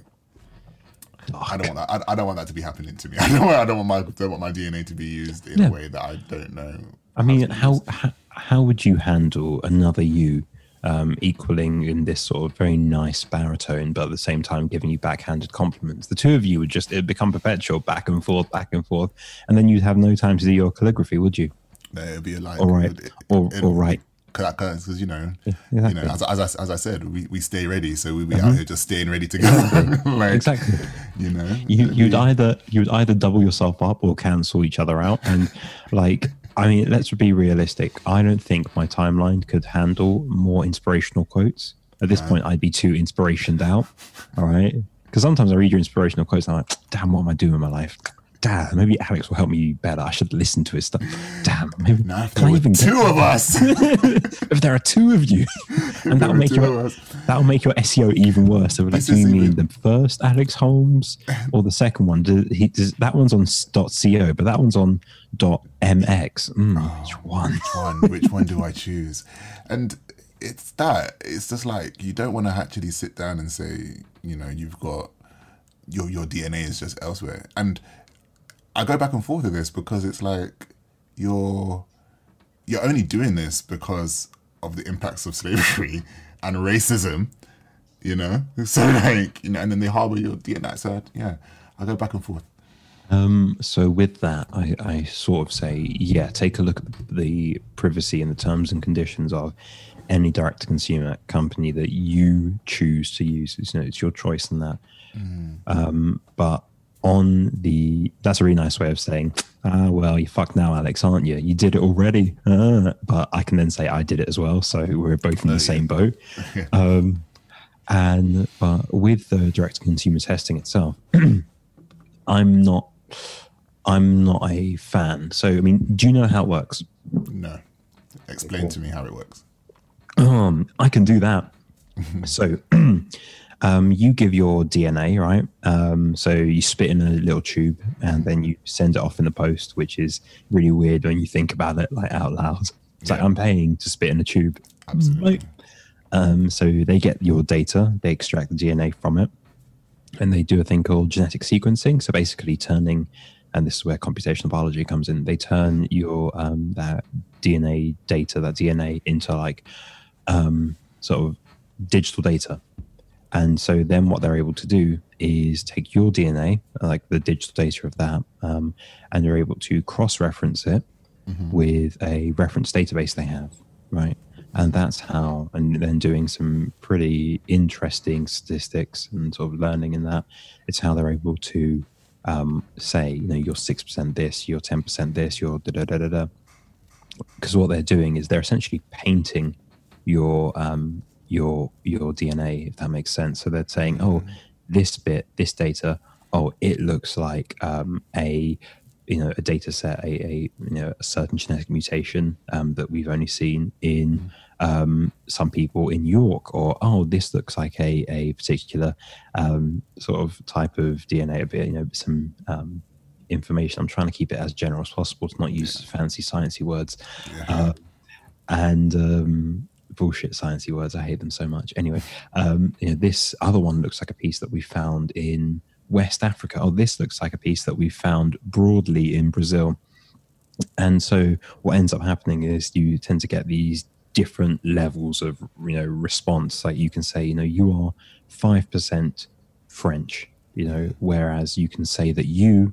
Oh, I don't want that. I, I don't want that to be happening to me. I don't want. I don't want my. Don't want my D N A to be used in yeah. a way that I don't know. I mean, how, how how would you handle another you um, equaling in this sort of very nice baritone, but at the same time giving you backhanded compliments? The two of you would just it'd become perpetual, back and forth, back and forth, and then you'd have no time to do your calligraphy, would you? No, it'd be like all right, it, or it, all right. Because, you know, yeah, exactly. you know, as, as, I, as I said, we, we stay ready, so we be mm-hmm. out here just staying ready to go. Like, exactly. You know, you, you'd either you'd either double yourself up or cancel each other out. And like, I mean, let's be realistic. I don't think my timeline could handle more inspirational quotes. At this right. point, I'd be too inspirationed out. All right, because sometimes I read your inspirational quotes and I'm like, damn, what am I doing in my life? Damn, maybe Alex will help me better. I should listen to his stuff. Damn, maybe now if there were two of us. If there are two of you, and that'll make your that'll make your S E O even worse. So, like, do you mean the first Alex Holmes or the second one? Does he, does, that one's on .co, but that one's on .mx. Mm, oh, which one? Which one? Which one do I choose? And it's that. It's just like you don't want to actually sit down and say, you know, you've got your your D N A is just elsewhere. And I go back and forth with this because it's like you're you're only doing this because of the impacts of slavery and racism, you know. So like, you know, and then they harbor your D N A. So yeah, I go back and forth. Um, so with that, I, I sort of say, yeah, take a look at the privacy and the terms and conditions of any direct-to-consumer company that you choose to use. It's, you know, it's your choice in that. Mm. Um, but on the, that's a really nice way of saying, ah, well, you fucked now, Alex, aren't you? You did it already. Uh, but I can then say I did it as well. So we're both in the oh, same yeah. boat. yeah. Um, and but with the direct-to-consumer testing itself, I'm not, I'm not a fan. So, I mean, do you know how it works? No. Explain to me how it works. Um, I can do that. So, um, you give your D N A, right? Um, so you spit in a little tube and then you send it off in the post, which is really weird when you think about it like out loud. It's yeah. like I'm paying to spit in a tube. Absolutely. Right? Um, so they get your data, they extract the D N A from it, and they do a thing called genetic sequencing. So basically turning, and this is where computational biology comes in, they turn your um, that D N A data, that D N A into like um, sort of digital data. And so then what they're able to do is take your D N A, like the digital data of that, um, and they're able to cross-reference it mm-hmm. with a reference database they have, right? And that's how, and then doing some pretty interesting statistics and sort of learning in that, it's how they're able to um, say, you know, you're six percent this, you're ten percent this, you're da-da-da-da-da. Because what they're doing is they're essentially painting your um, your your D N A, if that makes sense. So they're saying, oh, this bit, this data, oh, it looks like um, a you know a data set, a, a you know a certain genetic mutation um, that we've only seen in um, some people in York, or oh, this looks like a a particular um, sort of type of D N A, a bit, you know, some um, information. I'm trying to keep it as general as possible to not use fancy sciencey words, yeah. uh, and um, bullshit sciencey words. I hate them so much. Anyway, um, you know, this other one looks like a piece that we found in West Africa. Oh, this looks like a piece that we found broadly in Brazil. And so what ends up happening is you tend to get these different levels of, you know, response. Like you can say, you know, you are five percent French, you know, whereas you can say that you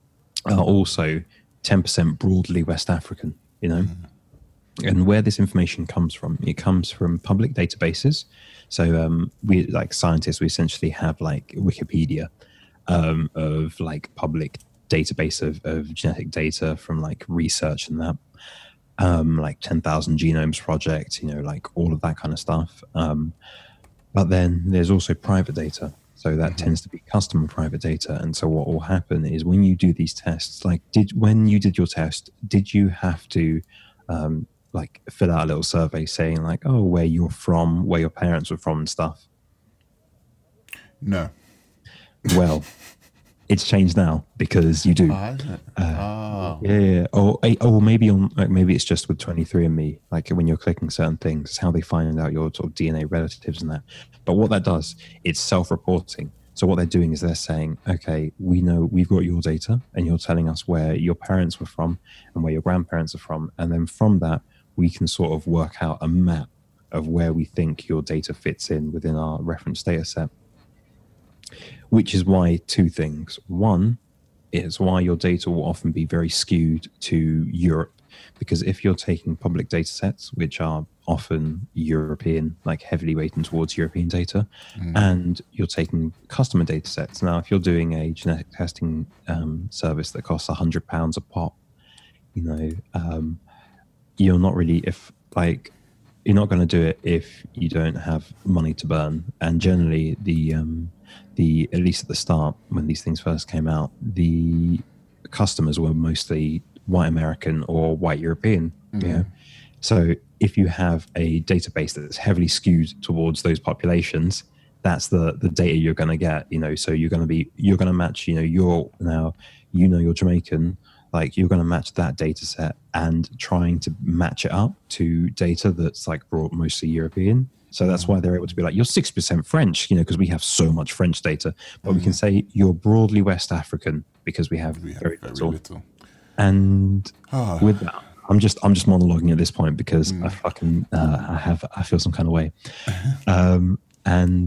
are also ten percent broadly West African, you know. Mm. And where this information comes from, it comes from public databases. So um, we, like scientists, we essentially have like Wikipedia um, of like public database of, of genetic data from like research and that, um, like ten thousand Genomes Project, you know, like all of that kind of stuff. Um, but then there's also private data. So that mm-hmm. tends to be custom private data. And so what will happen is when you do these tests, like did when you did your test, did you have to um, like fill out a little survey saying like, oh, where you're from, where your parents were from and stuff? No. Well, it's changed now because you do. Oh, uh, oh. Yeah, yeah. Or, or maybe on like maybe it's just with twenty-three and me, like when you're clicking certain things, it's how they find out your sort of D N A relatives and that. But what that does, it's self-reporting. So what they're doing is they're saying, okay, we know we've got your data and you're telling us where your parents were from and where your grandparents are from. And then from that, we can sort of work out a map of where we think your data fits in within our reference data set. Which is why two things. One, it's why your data will often be very skewed to Europe, because if you're taking public data sets, which are often European, like heavily weighted towards European data, mm. and you're taking customer data sets. Now, if you're doing a genetic testing um, service that costs one hundred pounds a pop, you know, um, you're not really, if like, you're not going to do it if you don't have money to burn. And generally the, um, the, at least at the start, when these things first came out, the customers were mostly white American or white European. Mm-hmm. Yeah. So if you have a database that's heavily skewed towards those populations, that's the, the data you're going to get, you know, so you're going to be, you're going to match, you know, you're now, you know, you're Jamaican, like you're going to match that data set and trying to match it up to data that's like brought mostly European. So that's why they're able to be like, you're six percent French, you know, because we have so much French data, but mm-hmm. we can say you're broadly West African because we have, we have very, very little. little. And oh. with that, I'm just, I'm just monologuing at this point because mm. I fucking, uh, I have, I feel some kind of way. um, and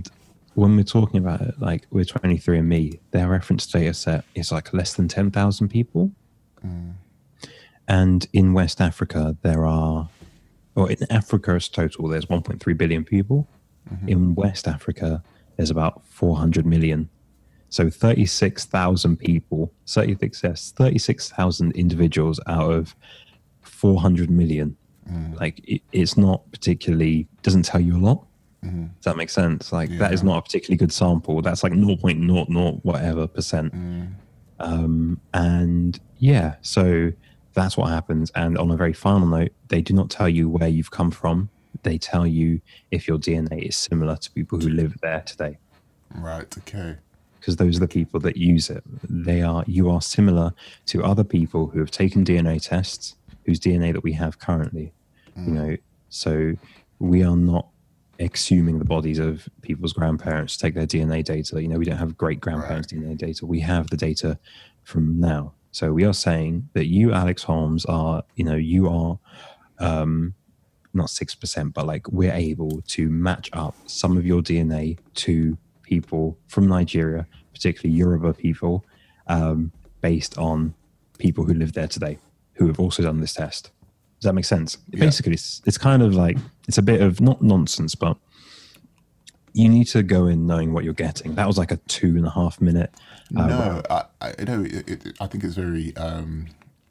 when we're talking about it, like with twenty-three and me, their reference data set is like less than ten thousand people. Mm. And in West Africa, there are, or in Africa as total, there's one point three billion people. Mm-hmm. In West Africa, there's about four hundred million. So thirty-six thousand people, thirty-six thousand individuals out of four hundred million. Mm. Like it, it's not particularly, doesn't tell you a lot. Mm-hmm. Does that make sense? Like yeah. that is not a particularly good sample. That's like zero point zero zero whatever percent. Mm. Um, and yeah, so that's what happens. And on a very final note, they do not tell you where you've come from. They tell you if your D N A is similar to people who live there today. Right. Okay. Because those are the people that use it. They are, you are similar to other people who have taken D N A tests, whose D N A that we have currently. Mm. You know, so we are not exhuming the bodies of people's grandparents to take their D N A data. You know, we don't have great grandparents' right. D N A data. We have the data from now. So we are saying that you, Alex Holmes, are, you know, you are um, not six percent, but like we're able to match up some of your D N A to people from Nigeria, particularly Yoruba people, um, based on people who live there today, who have also done this test. Does that make sense? Yeah. Basically, it's, it's kind of like, it's a bit of, not nonsense, but you need to go in knowing what you're getting. That was like a two and a half minute. Uh, no, I, I know. It, it, I think it's very, um,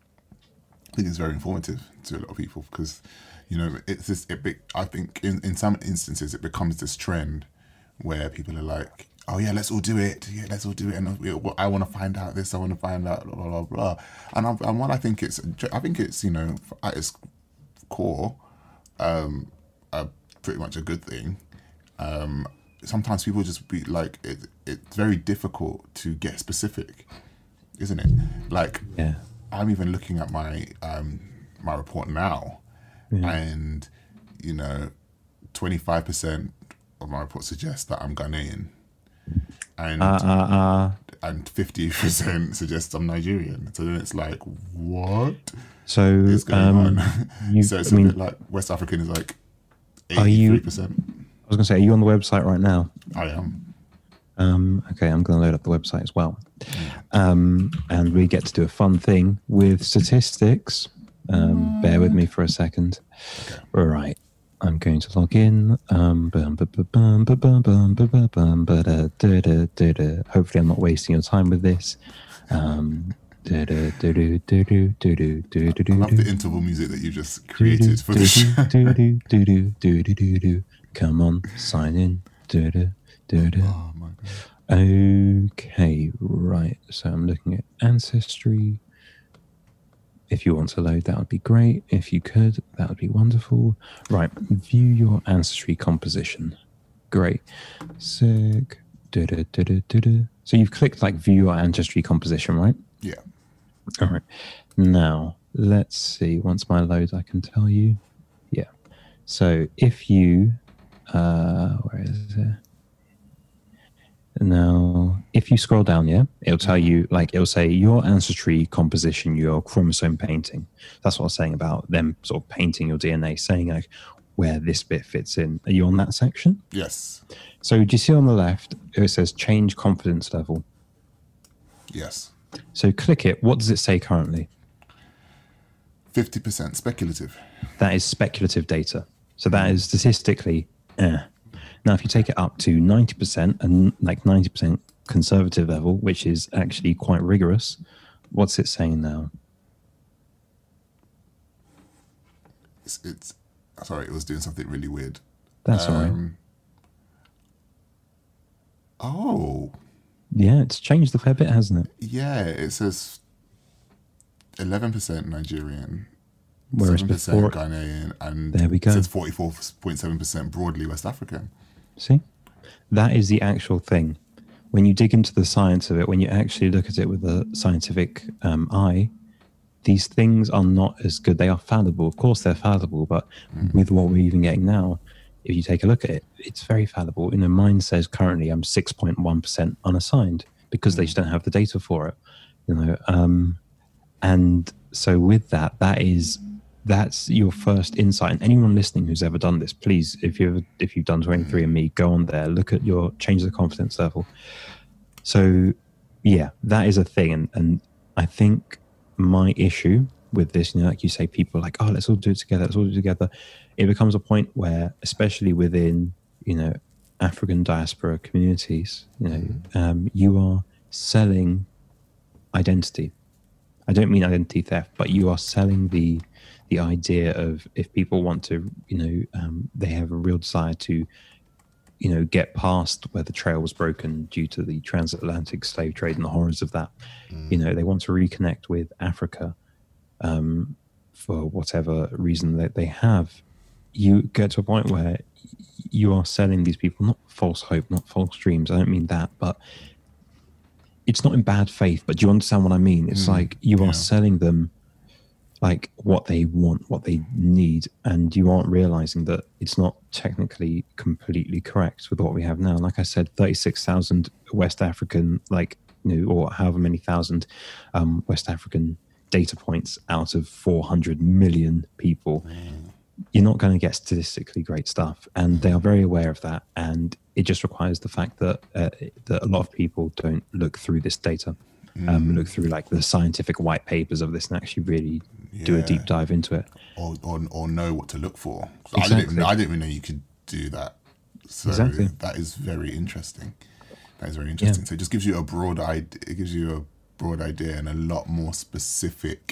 I think it's very informative to a lot of people because, you know, it's this. It be, I think in, in some instances it becomes this trend where people are like, "Oh yeah, let's all do it. Yeah, let's all do it." And we, I want to find out this. I want to find out blah blah blah. blah. And I, and what I think it's, I think it's, you know, at its core, um, a, pretty much a good thing. Um, sometimes people just be like, it, it's very difficult to get specific, isn't it? Like, yeah. I'm even looking at my um, my report now, yeah. and you know, twenty-five percent of my report suggests that I'm Ghanaian, and uh, uh, uh. and fifty percent suggests I'm Nigerian. So then it's like, what? So is going um, on? you, so it's I a mean, bit like West African is like eighty-three percent. I was going to say, are you on the website right now? I am. Um, okay, I'm going to load up the website as well. Um, and we get to do a fun thing with statistics. Um, bear with me for a second. Okay. All right. I'm going to log in. Um, hopefully I'm not wasting your time with this. Um, I love the interval music that you just created for this. Come on, sign in. Oh my God. Okay, right. So I'm looking at Ancestry. If you want to load, that would be great. If you could, that would be wonderful. Right, view your Ancestry composition. Great. Sick. So you've clicked like view your Ancestry composition, right? Yeah. All right. Now, let's see. Once my loads, I can tell you. Yeah. So if you, uh, where is it? Now, if you scroll down, yeah, it'll tell you, like, it'll say your ancestry composition, your chromosome painting. That's what I was saying about them sort of painting your D N A, saying like where this bit fits in. Are you on that section? Yes. So do you see on the left, it says change confidence level? Yes. So click it. What does it say currently? fifty percent speculative. That is speculative data. So that is statistically, eh. Now, if you take it up to ninety percent and like ninety percent conservative level, which is actually quite rigorous, what's it saying now? It's, it's sorry, it was doing something really weird. That's um, all right. Oh. Yeah, it's changed a fair bit, hasn't it? Yeah, it says eleven percent Nigerian, whereas seven percent before, Ghanaian, and there we go. It says forty-four point seven percent broadly West African. See, that is the actual thing. When you dig into the science of it, when you actually look at it with a scientific um, eye, these things are not as good. They are fallible. Of course, they're fallible, but mm. with what we're even getting now, if you take a look at it, it's very fallible. You know, mine says currently I'm six point one percent unassigned because they just don't have the data for it. You know, um, and so with that, that is that's your first insight. And anyone listening who's ever done this, please, if you've if you've done twenty-three and me, go on there, look at your change the confidence level. So yeah, that is a thing. And and I think my issue with this, you know, like you say, people are like, oh, let's all do it together, let's all do it together. It becomes a point where, especially within, you know, African diaspora communities, you know, um, you are selling identity. I don't mean identity theft, but you are selling the the idea of, if people want to, you know, um, they have a real desire to, you know, get past where the trail was broken due to the transatlantic slave trade and the horrors of that. Mm. You know, they want to reconnect with Africa um, for whatever reason that they have. You get to a point where you are selling these people not false hope, not false dreams. I don't mean that, but it's not in bad faith. But do you understand what I mean? It's mm, like you yeah. are selling them like what they want, what they need, and you aren't realizing that it's not technically completely correct with what we have now. Like I said, thirty-six thousand West African, like, you know, or however many thousand um, West African data points out of four hundred million people. Mm. You're not going to get statistically great stuff, and they are very aware of that. And it just requires the fact that uh, that a lot of people don't look through this data, mm. um, look through like the scientific white papers of this, and actually really yeah. do a deep dive into it, or or, or know what to look for. So exactly. I didn't even, I didn't even know you could do that. So exactly. that is very interesting. That is very interesting. Yeah. So it just gives you a broad idea. It gives you a broad idea and a lot more specific.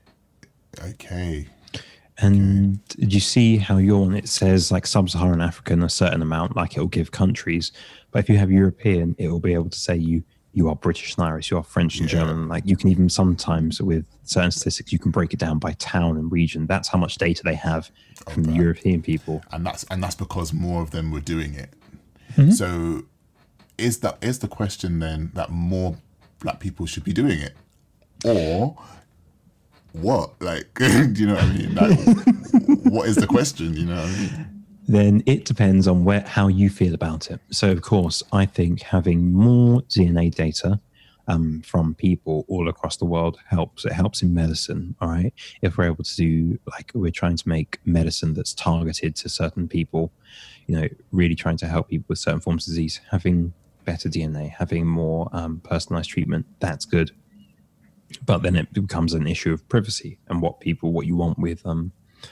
Okay. And okay. Did you see how you're on? It says like sub-Saharan African a certain amount, like it'll give countries. But if you have European, it will be able to say you you are British and Irish, you are French and yeah. German. Like you can even sometimes with certain statistics, you can break it down by town and region. That's how much data they have from the European people. And that's and that's because more of them were doing it. Mm-hmm. So is that is the question then that more black people should be doing it, or what? Like, do you know what I mean? Like, what is the question? You know what I mean? Then it depends on where how you feel about it. So, of course, I think having more D N A data um, from people all across the world helps. It helps in medicine, all right? If we're able to do, like, we're trying to make medicine that's targeted to certain people, you know, really trying to help people with certain forms of disease, having better D N A, having more um, personalized treatment, that's good. But then it becomes an issue of privacy and what people, what you want with, um,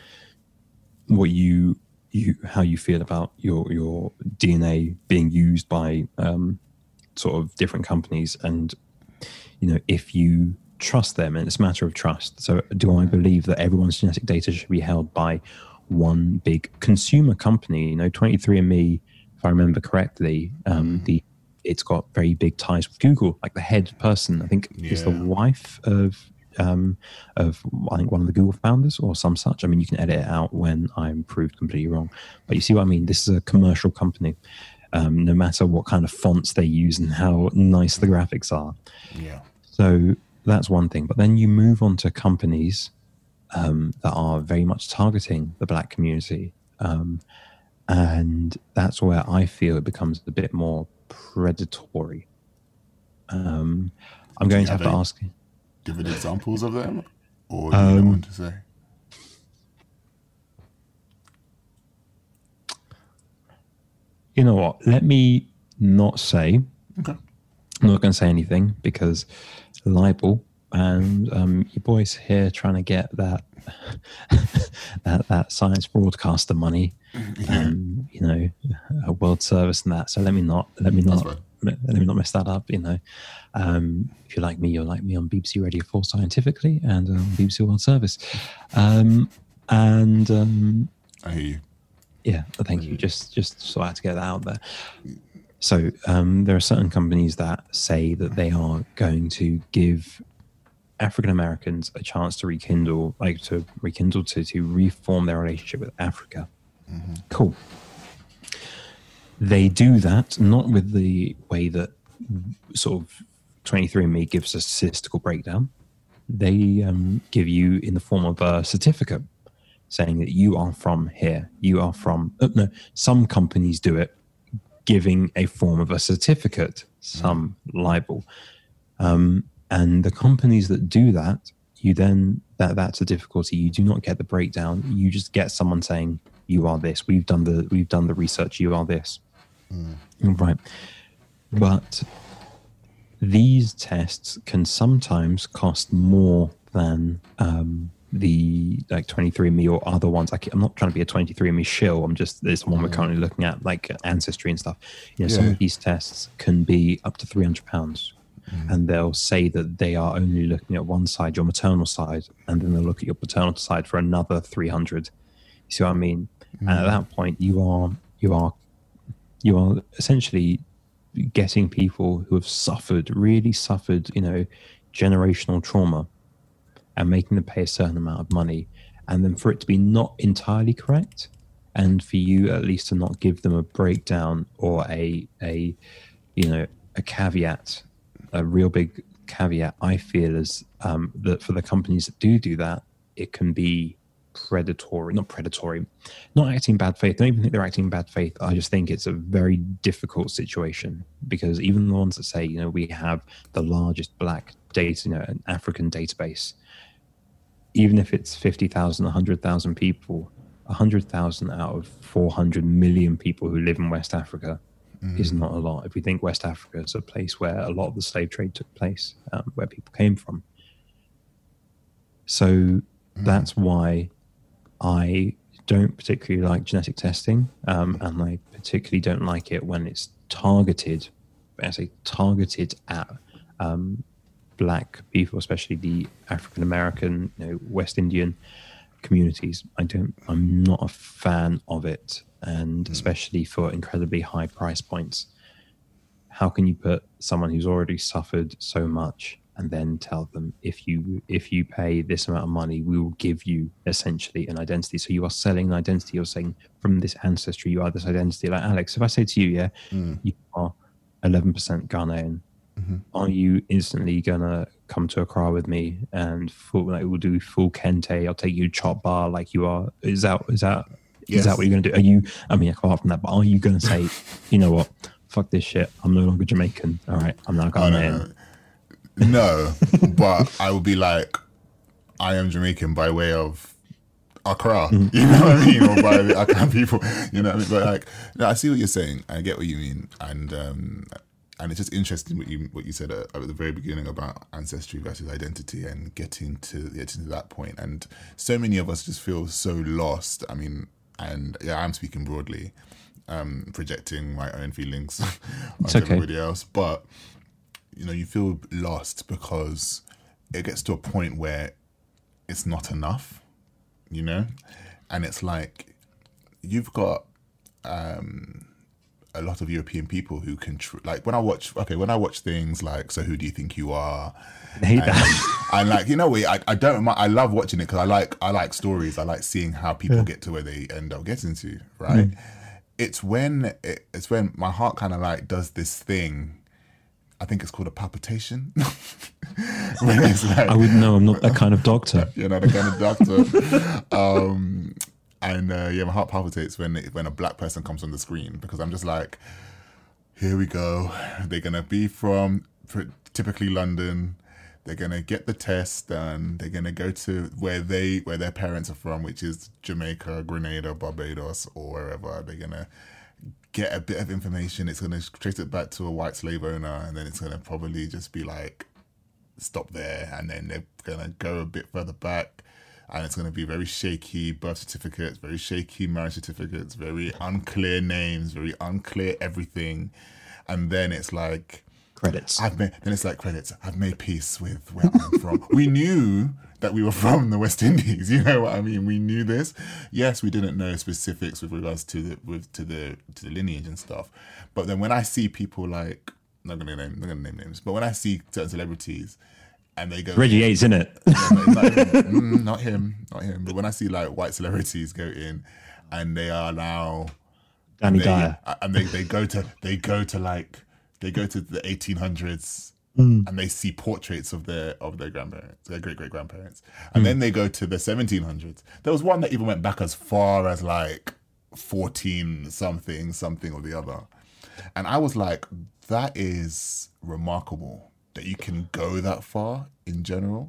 what you, you, how you feel about your your D N A being used by um, sort of different companies, and you know if you trust them, and it's a matter of trust. So, do I believe that everyone's genetic data should be held by one big consumer company? You know, twenty-three and me, if I remember correctly, um, the it's got very big ties with Google. Like the head person, I think, yeah. is the wife of um, of I think one of the Google founders or some such. I mean, you can edit it out when I'm proved completely wrong. But you see what I mean? This is a commercial company. Um, no matter what kind of fonts they use and how nice the graphics are. Yeah. So that's one thing. But then you move on to companies um, that are very much targeting the black community. Um, and that's where I feel it becomes a bit more predatory. Um, I'm going to have to ask you. Give it examples of them, or do you um, know what to say? You know what? Let me not say. Okay. I'm not going to say anything because libel, and um, your boy's here trying to get that that that science broadcaster money. Yeah. Um, you know, a world service and that. So let me not let me not right. let me not mess that up. You know, um, if you like me, you'll like me on B B C Radio four Scientifically and um, B B C World Service. Um, and um, I hear you. Yeah, thank you. Just just so I had to get that out there. So um, there are certain companies that say that they are going to give African Americans a chance to rekindle, like to rekindle to to reform their relationship with Africa. Mm-hmm. Cool. They do that not with the way that sort of twenty-three and me gives a statistical breakdown. They um, give you in the form of a certificate saying that you are from here. You are from, oh, no, some companies do it, giving a form of a certificate, some mm. libel. Um, and the companies that do that, you then that that's a difficulty. You do not get the breakdown. You just get someone saying, you are this. We've done the we've done the research. You are this. Mm. Right. But these tests can sometimes cost more than um, the like twenty-three and me or other ones. I I'm not trying to be a twenty-three and me shill. I'm just this one we're currently looking at, like Ancestry and stuff. You know, yeah. Some of these tests can be up to three hundred pounds. Mm. And they'll say that they are only looking at one side, your maternal side, and then they'll look at your paternal side for another three hundred. You see what I mean? Mm. And at that point, you are you are you are essentially getting people who have suffered, really suffered, you know, generational trauma, and making them pay a certain amount of money, and then for it to be not entirely correct, and for you at least to not give them a breakdown or a a you know a caveat. A real big caveat, I feel, is um, that for the companies that do do that, it can be predatory, not predatory, not acting in bad faith. I don't even think they're acting in bad faith. I just think it's a very difficult situation, because even the ones that say, you know, we have the largest black data, you know, an African database, even if it's fifty thousand, one hundred thousand people, one hundred thousand out of four hundred million people who live in West Africa is not a lot. If we think West Africa is a place where a lot of the slave trade took place, um, where people came from. So mm. that's why I don't particularly like genetic testing, um, and I particularly don't like it when it's targeted, I say targeted at um, black people, especially the African American, you know, West Indian communities. I don't, I'm not a fan of it. And especially for incredibly high price points. How can you put someone who's already suffered so much and then tell them, if you if you pay this amount of money, we will give you essentially an identity? So you are selling an identity. You're saying, from this ancestry, you are this identity. Like, Alex, if I say to you, yeah, mm. you are eleven percent Ghanaian, mm-hmm. are you instantly gonna come to Accra with me and full, like, we'll do full kente? I'll take you to Chop Bar, like you are. Is that is that? Yes. Is that what you're going to do? Are you, I mean, apart from that, but are you going to say, you know what, fuck this shit, I'm no longer Jamaican, all right, I'm now Ghanaian? Oh, no, no. No, but I would be like, I am Jamaican by way of Accra, mm-hmm. you know what I mean? Or by the Accra people, you know what I mean? But like, no, I see what you're saying, I get what you mean, and um, and it's just interesting what you what you said at, at the very beginning about ancestry versus identity and getting to getting to that point. And so many of us just feel so lost. I mean, and yeah, I'm speaking broadly, um, projecting my own feelings on okay. everybody else. But, you know, you feel lost because it gets to a point where it's not enough, you know? And it's like, you've got um, a lot of European people who can, tr- like, when I watch, okay, when I watch things like, So Who Do You Think You Are? I hate and, that. And like, you know, I, I don't, I love watching it because I like, I like stories. I like seeing how people yeah. get to where they end up getting to, right? Mm. It's when, it, it's when my heart kind of like does this thing. I think it's called a palpitation. When it's like, I wouldn't know, I'm not that kind of doctor. You're not a kind of doctor. um, and uh, yeah, my heart palpitates when it, when a black person comes on the screen, because I'm just like, here we go. They're going to be from typically London. They're going to get the test done. They're going to go to where they where their parents are from, which is Jamaica, Grenada, Barbados, or wherever. They're going to get a bit of information. It's going to trace it back to a white slave owner, and then it's going to probably just be like, stop there. And then they're going to go a bit further back, and it's going to be very shaky birth certificates, very shaky marriage certificates, very unclear names, very unclear everything. And then it's like, credits. I've made, then it's like credits. I've made peace with where I'm from. We knew that we were from the West Indies. You know what I mean? We knew this. Yes, we didn't know specifics with regards to the with to the to the lineage and stuff. But then when I see people like, I'm not gonna name, not gonna name names, but when I see certain celebrities and they go, Reggie Yates, isn't it? Yeah, not, mm, not him, not him. But when I see like white celebrities go in and they are now Danny they, Dyer, and they they go to they go to like. They go to the eighteen hundreds mm. and they see portraits of their of their grandparents, their great great grandparents, and mm. then they go to the seventeen hundreds. There was one that even went back as far as like fourteen something, something or the other, and I was like, that is remarkable that you can go that far in general,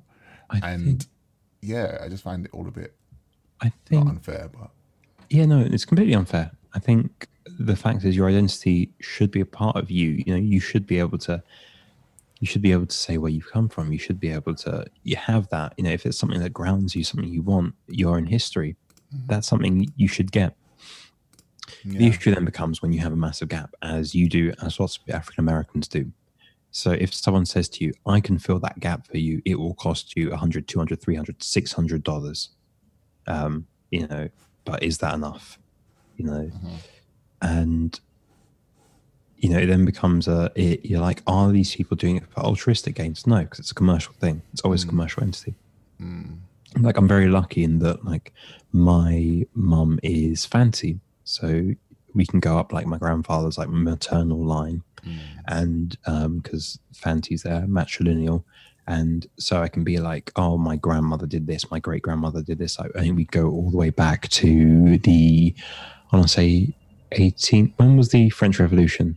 I and think, yeah, I just find it all a bit I think, not unfair, but yeah, no, it's completely unfair. I think the fact is your identity should be a part of you. You know, you should be able to, you should be able to say where you've come from. You should be able to, you have that, you know, if it's something that grounds you, something you want, your own history, mm-hmm. that's something you should get. Yeah. The issue then becomes when you have a massive gap, as you do, as lots of African Americans do. So if someone says to you, I can fill that gap for you, it will cost you one hundred, two hundred, three hundred, six hundred dollars. Um, you know, but is that enough? You know, mm-hmm. and, you know, it then becomes a, it, you're like, are these people doing it for altruistic gains? No, because it's a commercial thing. It's always mm. a commercial entity. Mm. Like, I'm very lucky in that, like, my mum is fancy. So we can go up, like, my grandfather's, like, maternal line. Mm. And because um, Fanti's there, matrilineal. And so I can be like, oh, my grandmother did this, my great grandmother did this. I, I think we go all the way back to the, I want to say, eighteen. When was the French Revolution?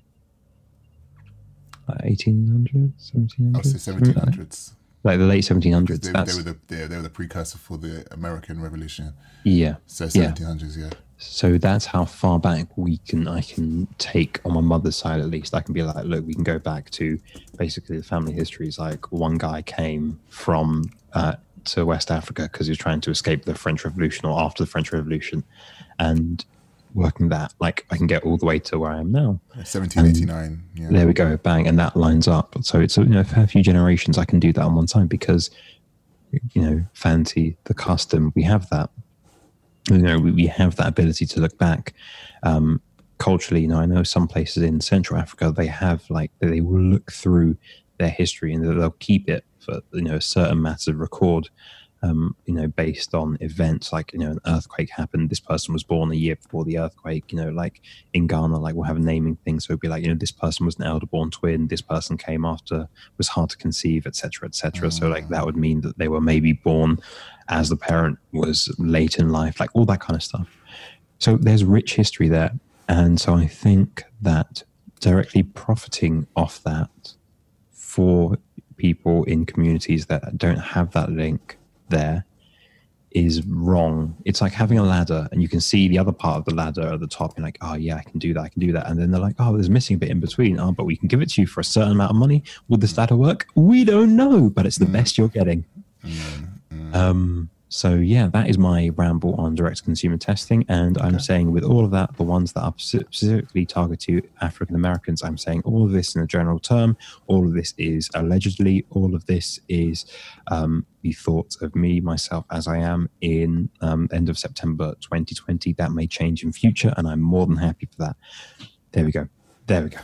Like eighteen hundreds, seventeen hundreds? I would say seventeen hundreds. Like the late seventeen hundreds. They, That's, they, were the, they, they were the precursor for the American Revolution. Yeah. So seventeen hundreds, yeah. yeah. So that's how far back we can, I can take on my mother's side at least. I can be like, look, we can go back to basically the family histories. Like, one guy came from uh, to West Africa because he was trying to escape the French Revolution, or after the French Revolution, and working that, like, I can get all the way to where I am now. seventeen eighty-nine. Yeah. There we go, bang, and that lines up. So it's, you know, for a few generations, I can do that on one side because, you know, fancy, the custom, we have that. You know, we, we have that ability to look back um, culturally. You know, I know some places in Central Africa, they have, like, they will look through their history and they'll keep it for, you know, a certain matter of record, um, you know, based on events like, you know, an earthquake happened. This person was born a year before the earthquake. You know, like in Ghana, like, we'll have a naming thing. So it'll be like, you know, this person was an elder-born twin. This person came after, was hard to conceive, et cetera, et cetera. Mm. So, like, that would mean that they were maybe born as the parent was late in life, like all that kind of stuff. So there's rich history there. And so I think that directly profiting off that for people in communities that don't have that link there is wrong. It's like having a ladder and you can see the other part of the ladder at the top. You're like, oh yeah, I can do that, I can do that. And then they're like, oh, there's missing a bit in between. Oh, but we can give it to you for a certain amount of money. Will this ladder work? We don't know, but it's the mm. best you're getting. Mm. Mm. Um, so yeah, that is my ramble on direct consumer testing. And I'm okay. saying with all of that, the ones that are specifically targeted to African Americans, I'm saying all of this in a general term. All of this is allegedly. All of this is um, the thoughts of me, myself, as I am in um, end of September twenty twenty. That may change in future, and I'm more than happy for that. There we go. There we go.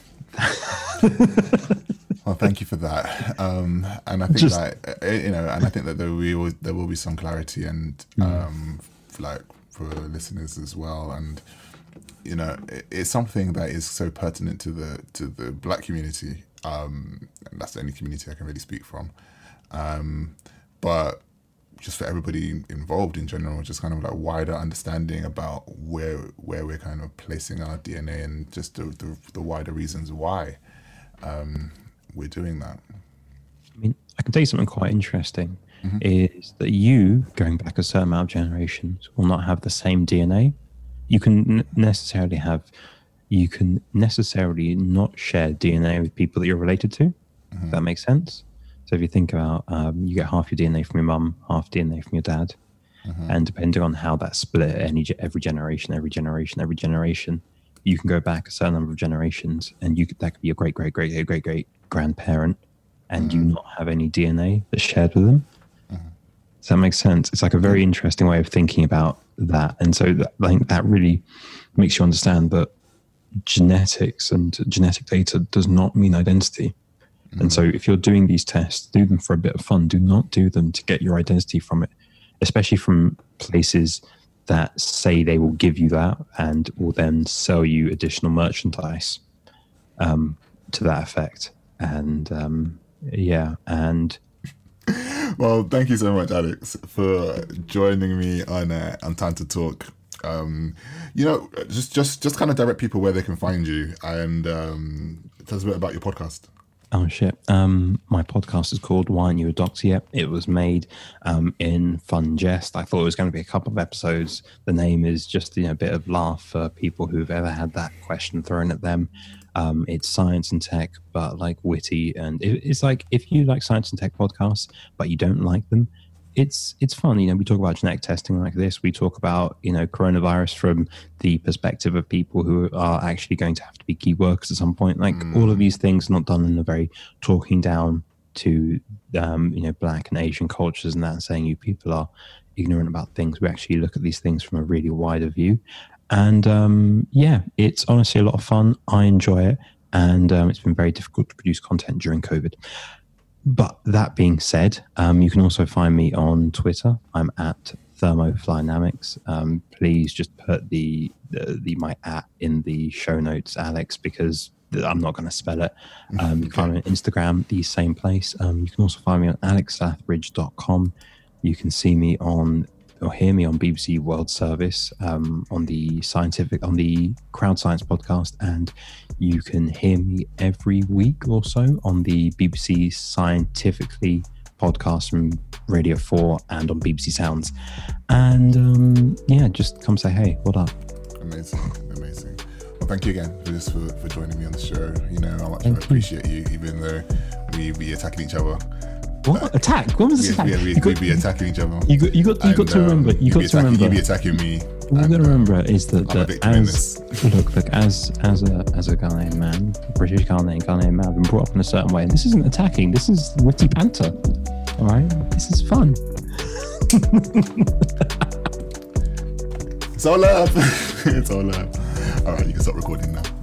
Well, thank you for that. Um, and I think Just, that, you know, and I think that there will, there will be some clarity and, um, mm. like, for listeners as well. And, you know, it, it's something that is so pertinent to the, to the Black community. Um, and that's the only community I can really speak from. Um, but just for everybody involved in general, just kind of like wider understanding about where, where we're kind of placing our D N A and just the, the, the wider reasons why, um, we're doing that. I mean, I can tell you something quite interesting, mm-hmm. is that you, going back a certain amount of generations, will not have the same D N A. You can necessarily have, you can necessarily not share D N A with people that you're related to, mm-hmm. if that makes sense. So if you think about, um, you get half your D N A from your mum, half D N A from your dad, mm-hmm. and depending on how that's split, any every generation, every generation, every generation, you can go back a certain number of generations, and you could, that could be your great, great, great, great, great, great grandparent, and mm-hmm. you not have any D N A that's shared with them. Mm-hmm. Does that make sense? It's like a very interesting way of thinking about that, and so that, I think that really makes you understand that genetics and genetic data does not mean identity. Mm-hmm. And so, if you're doing these tests, do them for a bit of fun. Do not do them to get your identity from it, especially from places that say they will give you that and will then sell you additional merchandise um, to that effect. And um, yeah, and well, thank you so much, Alex, for joining me on uh, on Time to Talk. Um, you know, just just just kind of direct people where they can find you and um, tell us a bit about your podcast. Oh shit. Um, my podcast is called Why Aren't You a Doctor Yet? It was made um, in fun jest. I thought it was going to be a couple of episodes. The name is just, you know, a bit of laugh for people who've ever had that question thrown at them. Um, it's science and tech, but like witty. And it, it's like, if you like science and tech podcasts, but you don't like them, it's it's fun. You know, we talk about genetic testing like this. We talk about, you know, coronavirus from the perspective of people who are actually going to have to be key workers at some point. Like mm. all of these things not done in a very talking down to, um, you know, Black and Asian cultures and that, and saying you people are ignorant about things. We actually look at these things from a really wider view. And um, yeah, it's honestly a lot of fun. I enjoy it. And um, it's been very difficult to produce content during COVID. But that being said, um, you can also find me on Twitter. I'm at Thermoflynamics. Um, please just put the, the the my at in the show notes, Alex, because I'm not going to spell it. Um, you can find me on Instagram, the same place. Um, you can also find me on alex lathbridge dot com. You can see me on or hear me on B B C World Service um, on the scientific on the Crowd Science podcast, and you can hear me every week or so on the B B C Scientifically podcast from Radio four and on B B C Sounds. And um, yeah, just come say hey, what up? Amazing, amazing. Well, thank you again for just for, for joining me on the show. You know how much I appreciate you, even though we be attacking each other. What uh, attack? What was this yeah, attack? Yeah, we, we'd be attacking each other. You got, you got, you and, got to remember. Um, you got to remember. You'd be attacking me. What you got to remember is that, I'm that as look, look, as as a as a Ghanaian man, British Ghanaian Ghanaian man, I've been brought up in a certain way, and this isn't attacking. This is witty banter. All right, this is fun. It's all love. It's all love. All right, you can stop recording now.